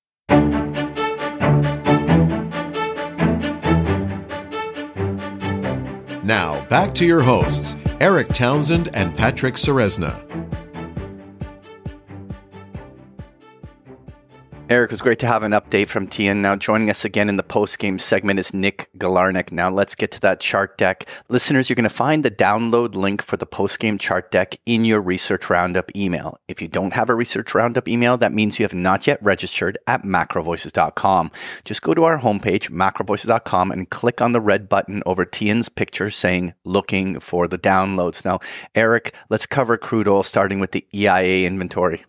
Now, back to your hosts, Eric Townsend and Patrick Ceresna. Eric, it was great to have an update from Tian. Now joining us again in the post-game segment is Nick Galarnik. Now let's get to that chart deck. Listeners, you're going to find the download link for the post-game chart deck in your Research Roundup email. If you don't have a Research Roundup email, that means you have not yet registered at macro voices dot com. Just go to our homepage, macro voices dot com, and click on the red button over Tian's picture saying, looking for the downloads. Now, Eric, let's cover crude oil starting with the E I A inventory.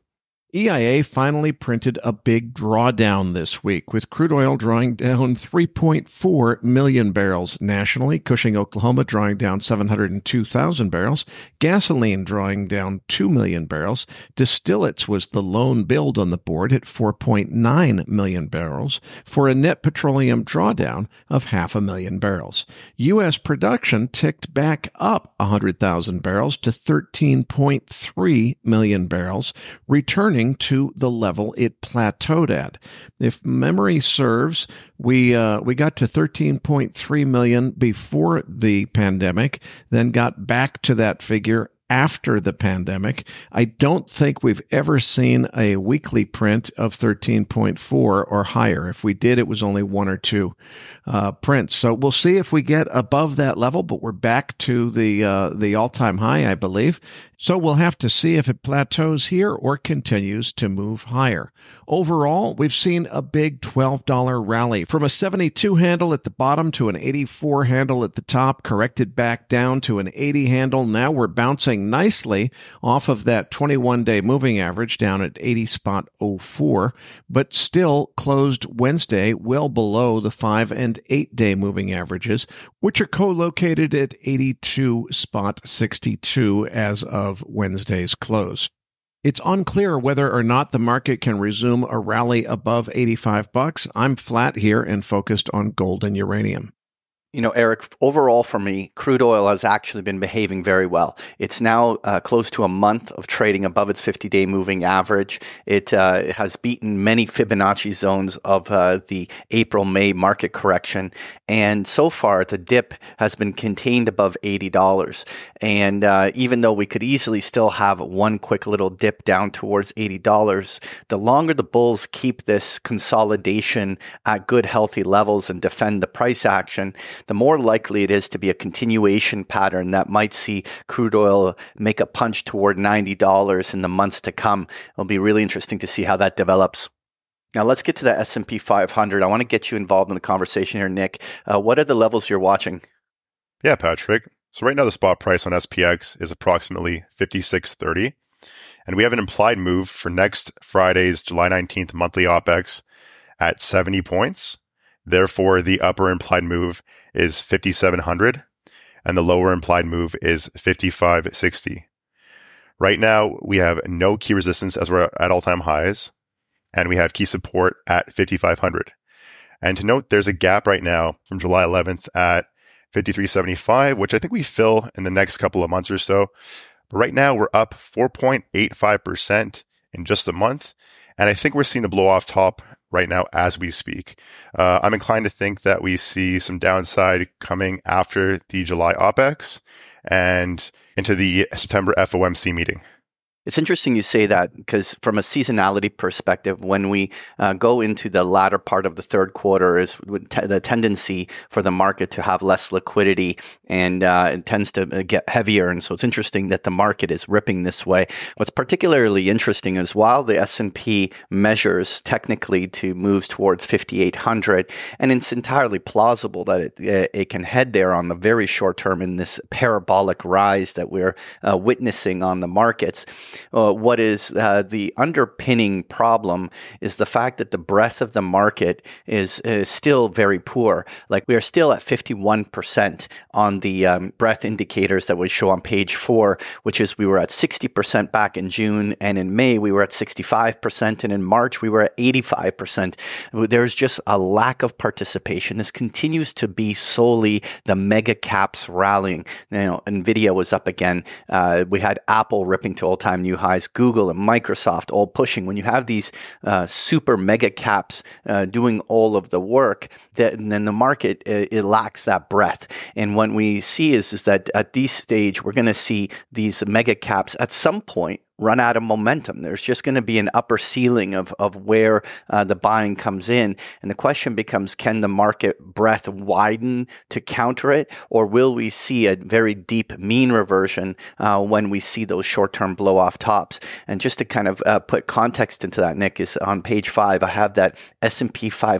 E I A finally printed a big drawdown this week, with crude oil drawing down three point four million barrels nationally, Cushing, Oklahoma drawing down seven hundred two thousand barrels, gasoline drawing down two million barrels, distillates was the lone build on the board at four point nine million barrels, for a net petroleum drawdown of half a million barrels. U S production ticked back up one hundred thousand barrels to thirteen point three million barrels, returning to the level it plateaued at. If memory serves, we uh, we got to thirteen point three million before the pandemic, then got back to that figure after the pandemic. I don't think we've ever seen a weekly print of thirteen point four or higher. If we did, it was only one or two uh, prints. So we'll see if we get above that level, but we're back to the uh, the all-time high, I believe. So we'll have to see if it plateaus here or continues to move higher. Overall, we've seen a big twelve dollars rally from a seventy-two handle at the bottom to an eighty-four handle at the top, corrected back down to an eighty handle. Now we're bouncing nicely off of that twenty-one day moving average down at eighty point oh four, but still closed Wednesday well below the five and eight day moving averages, which are co-located at eighty-two point six two as of Wednesday's close. It's unclear whether or not the market can resume a rally above eighty-five bucks. I'm flat here and focused on gold and uranium. You know, Eric, overall for me, crude oil has actually been behaving very well. It's now uh, close to a month of trading above its fifty day moving average. It, uh, it has beaten many Fibonacci zones of uh, the April-May market correction. And so far, the dip has been contained above eighty dollars. And uh, even though we could easily still have one quick little dip down towards eighty dollars, the longer the bulls keep this consolidation at good, healthy levels and defend the price action, the more likely it is to be a continuation pattern that might see crude oil make a punch toward ninety dollars in the months to come. It'll be really interesting to see how that develops. Now let's get to the S and P five hundred. I want to get you involved in the conversation here, Nick. Uh, what are the levels you're watching? Yeah, Patrick. So right now the spot price on S P X is approximately fifty-six thirty, and we have an implied move for next Friday's July nineteenth monthly O P E X at seventy points. Therefore, the upper implied move is fifty-seven hundred, and the lower implied move is fifty-five sixty. Right now, we have no key resistance as we're at all-time highs, and we have key support at fifty-five hundred. And to note, there's a gap right now from July eleventh at fifty-three seventy-five, which I think we fill in the next couple of months or so. But right now, we're up four point eight five percent in just a month, and I think we're seeing the blow-off top right now as we speak. Uh, I'm inclined to think that we see some downside coming after the July O P E X and into the September F O M C meeting. It's interesting you say that because from a seasonality perspective, when we uh, go into the latter part of the third quarter is t- the tendency for the market to have less liquidity and uh, it tends to get heavier. And so it's interesting that the market is ripping this way. What's particularly interesting is while the S and P measures technically to move towards fifty-eight hundred, and it's entirely plausible that it, it can head there on the very short term in this parabolic rise that we're uh, witnessing on the markets. Uh, what is uh, the underpinning problem is the fact that the breadth of the market is, is still very poor. Like we are still at fifty-one percent on the um, breadth indicators that we show on page four, which is we were at sixty percent back in June, and in May we were at sixty-five percent, and in March we were at eighty-five percent. There's just a lack of participation. This continues to be solely the mega caps rallying. You know, NVIDIA was up again. Uh, we had Apple ripping to all-time new highs, Google and Microsoft all pushing. When you have these uh, super mega caps uh, doing all of the work, that, then the market uh, it lacks that breadth. And what we see is, is that at this stage, we're going to see these mega caps at some point run out of momentum. There's just going to be an upper ceiling of, of where uh, the buying comes in. And the question becomes, can the market breadth widen to counter it? Or will we see a very deep mean reversion uh, when we see those short-term blow-off tops? And just to kind of uh, put context into that, Nick, is on page five, I have that S and P five hundred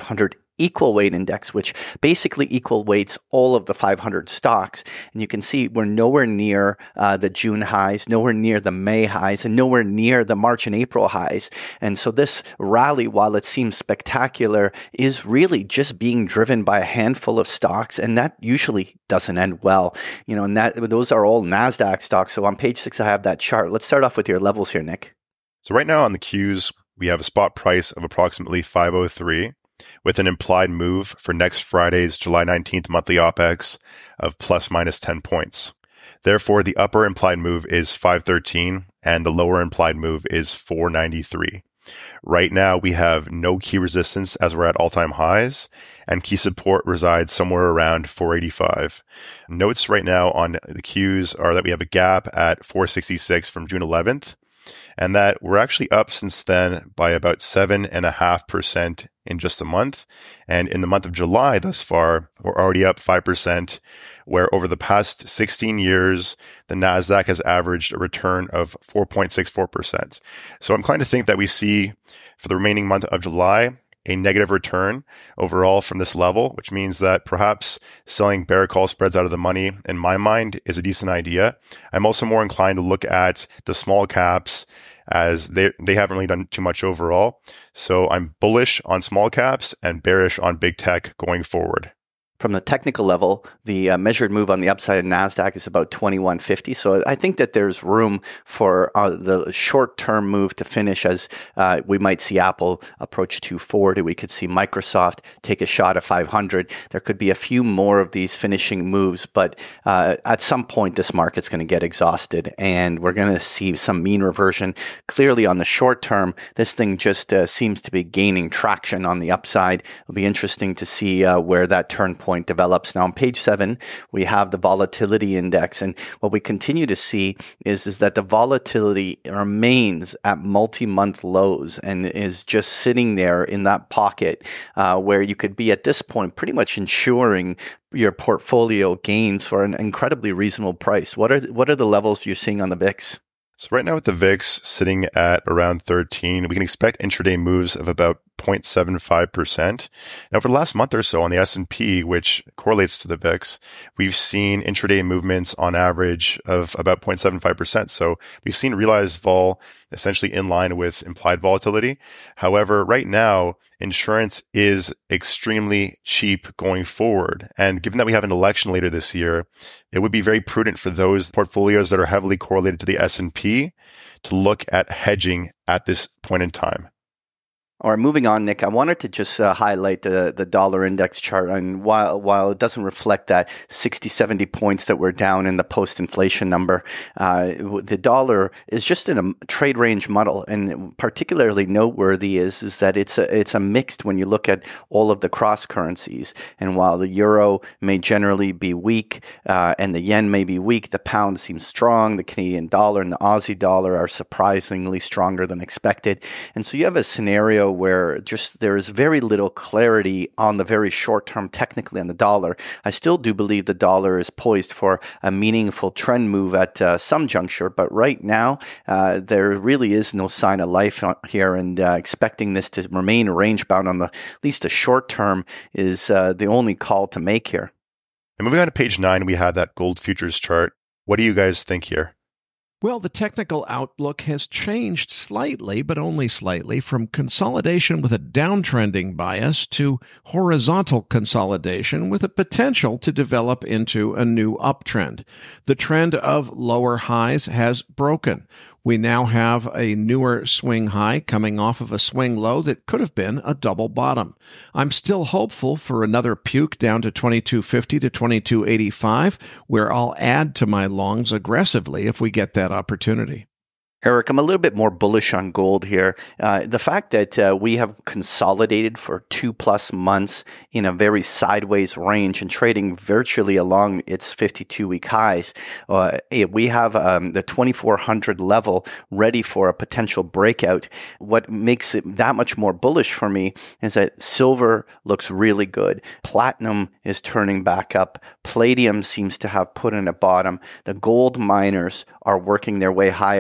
equal weight index, which basically equal weights all of the five hundred stocks. And you can see we're nowhere near uh, the June highs, nowhere near the May highs, and nowhere near the March and April highs. And so this rally, while it seems spectacular, is really just being driven by a handful of stocks, and that usually doesn't end well. You know, and that those are all NASDAQ stocks. So on page six, I have that chart. Let's start off with your levels here, Nick. So right now on the Qs, we have a spot price of approximately five oh three with an implied move for next Friday's July nineteenth monthly OPEX of plus minus ten points. Therefore, the upper implied move is five thirteen and the lower implied move is four ninety-three. Right now, we have no key resistance as we're at all-time highs, and key support resides somewhere around four eighty-five. Notes right now on the Qs are that we have a gap at four sixty-six from June eleventh, and that we're actually up since then by about seven point five percent in just a month. And in the month of July thus far, we're already up five percent, where over the past sixteen years, the NASDAQ has averaged a return of four point six four percent. So I'm inclined to think that we see for the remaining month of July a negative return overall from this level, which means that perhaps selling bear call spreads out of the money, in my mind, is a decent idea. I'm also more inclined to look at the small caps as they they haven't really done too much overall. So I'm bullish on small caps and bearish on big tech going forward. From the technical level, the uh, measured move on the upside of NASDAQ is about twenty-one fifty. So I think that there's room for uh, the short-term move to finish as uh, we might see Apple approach two forty. We could see Microsoft take a shot at five hundred. There could be a few more of these finishing moves, but uh, at some point this market's going to get exhausted and we're going to see some mean reversion. Clearly on the short term, this thing just uh, seems to be gaining traction on the upside. It'll be interesting to see uh, where that turn point develops. Now on page seven, we have the volatility index, and what we continue to see is, is that the volatility remains at multi-month lows and is just sitting there in that pocket uh, where you could be at this point pretty much ensuring your portfolio gains for an incredibly reasonable price. What are what are the levels you're seeing on the V I X? So right now with the V I X sitting at around thirteen, we can expect intraday moves of about zero point seven five percent. Now, for the last month or so on the S and P, which correlates to the V I X, we've seen intraday movements on average of about zero point seven five percent. So we've seen realized vol essentially in line with implied volatility. However, right now, insurance is extremely cheap going forward. And given that we have an election later this year, it would be very prudent for those portfolios that are heavily correlated to the S and P to look at hedging at this point in time. All right, moving on, Nick, I wanted to just uh, highlight the, the dollar index chart. And while while it doesn't reflect that sixty, seventy points that we're down in the post-inflation number, uh, the dollar is just in a trade range muddle. And particularly noteworthy is, is that it's a, it's a mixed when you look at all of the cross currencies. And while the euro may generally be weak uh, and the yen may be weak, the pound seems strong. The Canadian dollar and the Aussie dollar are surprisingly stronger than expected. And so you have a scenario where just there is very little clarity on the very short term technically on the dollar. I still do believe the dollar is poised for a meaningful trend move at uh, some juncture, but right now uh, there really is no sign of life here, and uh, expecting this to remain range bound on the at least the short term is uh, the only call to make here. And moving on to page nine, we have that gold futures chart. What do you guys think here? Well, the technical outlook has changed slightly, but only slightly, from consolidation with a downtrending bias to horizontal consolidation with a potential to develop into a new uptrend. The trend of lower highs has broken. We now have a newer swing high coming off of a swing low that could have been a double bottom. I'm still hopeful for another puke down to twenty-two fifty to twenty-two eighty-five, where I'll add to my longs aggressively if we get that opportunity. Eric, I'm a little bit more bullish on gold here. Uh, the fact that uh, we have consolidated for two plus months in a very sideways range and trading virtually along its fifty-two week highs. Uh, we have um, the twenty-four hundred level ready for a potential breakout. What makes it that much more bullish for me is that silver looks really good. Platinum is turning back up. Palladium seems to have put in a bottom. The gold miners are working their way higher. So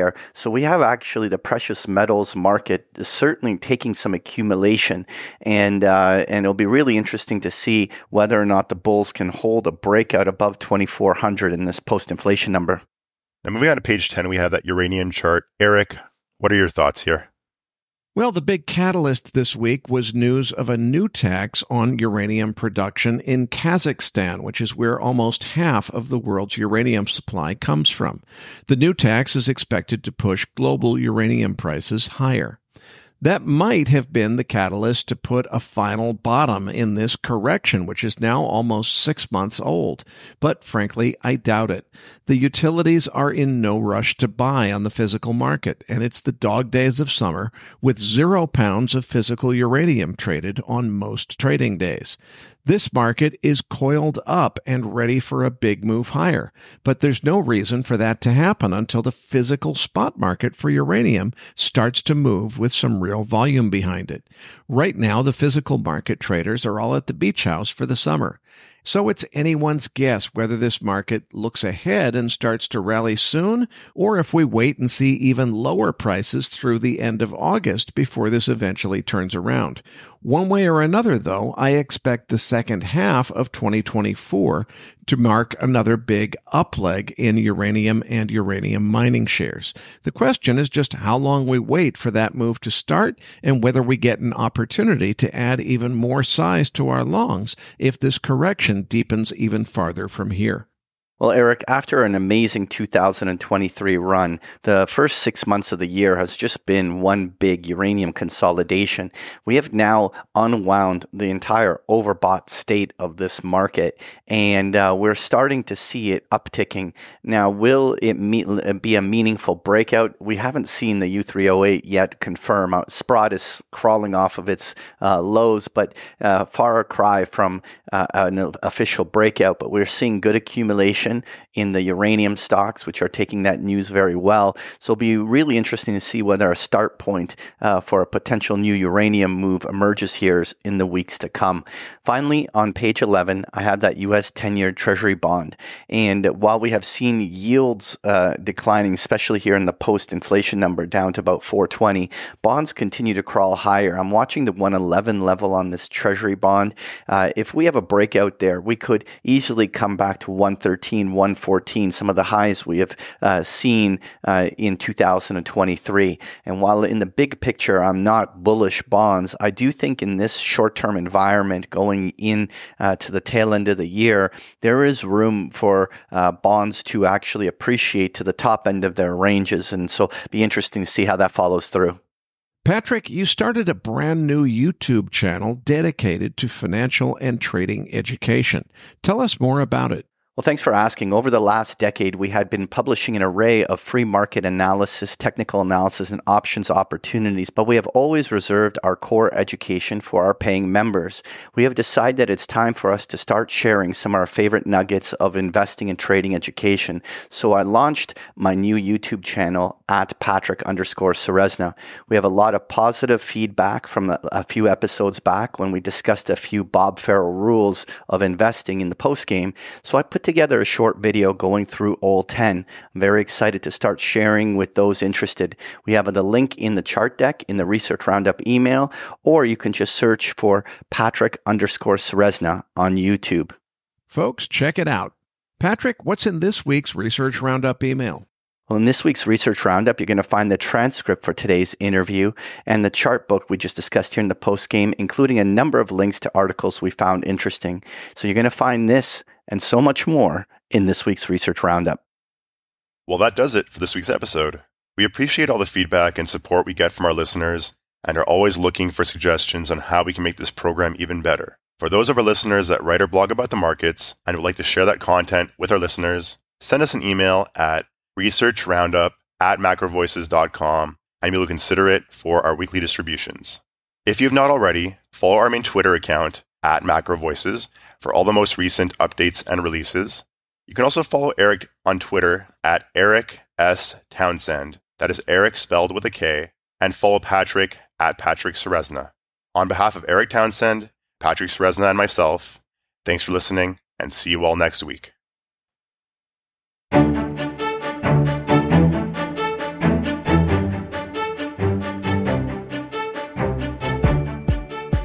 we have actually the precious metals market certainly taking some accumulation, and uh, and it'll be really interesting to see whether or not the bulls can hold a breakout above twenty-four hundred in this post-inflation number. Now moving on to page ten, we have that uranium chart. Eric, what are your thoughts here? Well, the big catalyst this week was news of a new tax on uranium production in Kazakhstan, which is where almost half of the world's uranium supply comes from. The new tax is expected to push global uranium prices higher. That might have been the catalyst to put a final bottom in this correction, which is now almost six months old. But frankly, I doubt it. The utilities are in no rush to buy on the physical market, and it's the dog days of summer with zero pounds of physical uranium traded on most trading days. This market is coiled up and ready for a big move higher, but there's no reason for that to happen until the physical spot market for uranium starts to move with some real volume behind it. Right now, the physical market traders are all at the beach house for the summer. So it's anyone's guess whether this market looks ahead and starts to rally soon, or if we wait and see even lower prices through the end of August before this eventually turns around. One way or another, though, I expect the second half of twenty twenty-four to mark another big upleg in uranium and uranium mining shares. The question is just how long we wait for that move to start and whether we get an opportunity to add even more size to our longs if this correction deepens even farther from here. Well, Eric, after an amazing two thousand twenty-three run, the first six months of the year has just been one big uranium consolidation. We have now unwound the entire overbought state of this market, and uh, we're starting to see it upticking. Now, will it meet, be a meaningful breakout? We haven't seen the U three oh eight yet confirm. Uh, Sprott is crawling off of its uh, lows, but uh, far cry from uh, an official breakout, but we're seeing good accumulation in the uranium stocks, which are taking that news very well. So it'll be really interesting to see whether a start point uh, for a potential new uranium move emerges here in the weeks to come. Finally, on page eleven, I have that U S ten-year Treasury bond. And while we have seen yields uh, declining, especially here in the post-inflation number down to about four twenty, bonds continue to crawl higher. I'm watching the one eleven level on this Treasury bond. Uh, if we have a breakout there, we could easily come back to one thirteen, one fourteen, some of the highs we have uh, seen uh, in two thousand twenty-three. And while in the big picture, I'm not bullish bonds, I do think in this short-term environment going in uh, to the tail end of the year, there is room for uh, bonds to actually appreciate to the top end of their ranges. And so it'll be interesting to see how that follows through. Patrick, you started a brand new YouTube channel dedicated to financial and trading education. Tell us more about it. Well, thanks for asking. Over the last decade, we had been publishing an array of free market analysis, technical analysis, and options opportunities, but we have always reserved our core education for our paying members. We have decided that it's time for us to start sharing some of our favorite nuggets of investing and trading education. So I launched my new YouTube channel at Patrick underscore Ceresna. We have a lot of positive feedback from a, a few episodes back when we discussed a few Bob Farrell rules of investing in the postgame. So I put together a short video going through all ten. I'm very excited to start sharing with those interested. We have the link in the chart deck in the Research Roundup email, or you can just search for Patrick underscore Ceresna on YouTube. Folks, check it out. Patrick, what's in this week's Research Roundup email? Well, in this week's Research Roundup, you're going to find the transcript for today's interview and the chart book we just discussed here in the post game, including a number of links to articles we found interesting. So you're going to find this and so much more in this week's Research Roundup. Well, that does it for this week's episode. We appreciate all the feedback and support we get from our listeners and are always looking for suggestions on how we can make this program even better. For those of our listeners that write or blog about the markets and would like to share that content with our listeners, send us an email at researchroundup at macrovoices dot com and we will consider it for our weekly distributions. If you have not already, follow our main Twitter account at macrovoices for all the most recent updates and releases. You can also follow Eric on Twitter at Eric S. Townsend. That is Eric spelled with a K. And follow Patrick at Patrick Ceresna. On behalf of Eric Townsend, Patrick Ceresna, and myself, thanks for listening and see you all next week.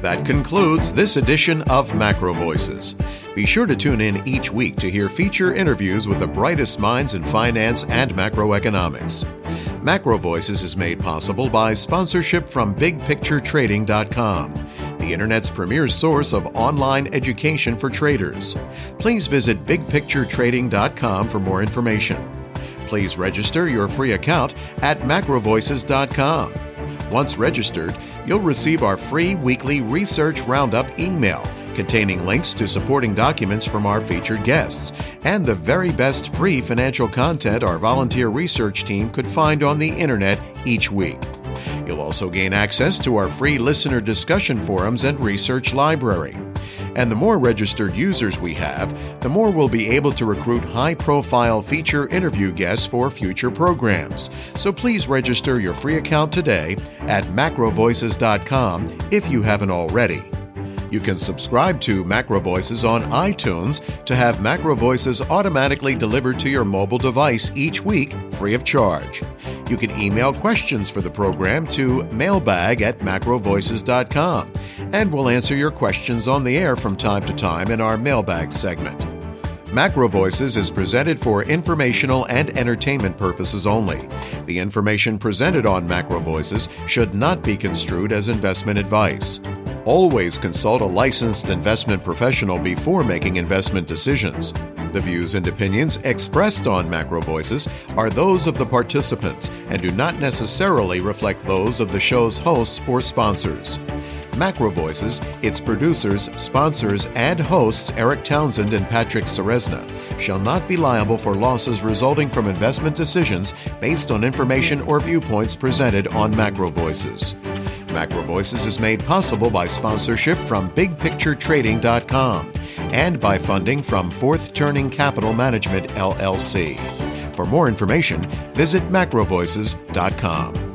That concludes this edition of Macro Voices. Be sure to tune in each week to hear feature interviews with the brightest minds in finance and macroeconomics. Macro Voices is made possible by sponsorship from big picture trading dot com, the Internet's premier source of online education for traders. Please visit big picture trading dot com for more information. Please register your free account at macro voices dot com. Once registered, you'll receive our free weekly Research Roundup email containing links to supporting documents from our featured guests and the very best free financial content our volunteer research team could find on the Internet each week. You'll also gain access to our free listener discussion forums and research library. And the more registered users we have, the more we'll be able to recruit high-profile feature interview guests for future programs. So please register your free account today at macro voices dot com if you haven't already. You can subscribe to Macro Voices on iTunes to have Macro Voices automatically delivered to your mobile device each week, free of charge. You can email questions for the program to mailbag at macro voices dot com, and we'll answer your questions on the air from time to time in our mailbag segment. Macro Voices is presented for informational and entertainment purposes only. The information presented on Macro Voices should not be construed as investment advice. Always consult a licensed investment professional before making investment decisions. The views and opinions expressed on Macro Voices are those of the participants and do not necessarily reflect those of the show's hosts or sponsors. Macro Voices, its producers, sponsors, and hosts Eric Townsend and Patrick Ceresna shall not be liable for losses resulting from investment decisions based on information or viewpoints presented on Macro Voices. Macro Voices is made possible by sponsorship from big picture trading dot com and by funding from Fourth Turning Capital Management, L L C. For more information, visit macro voices dot com.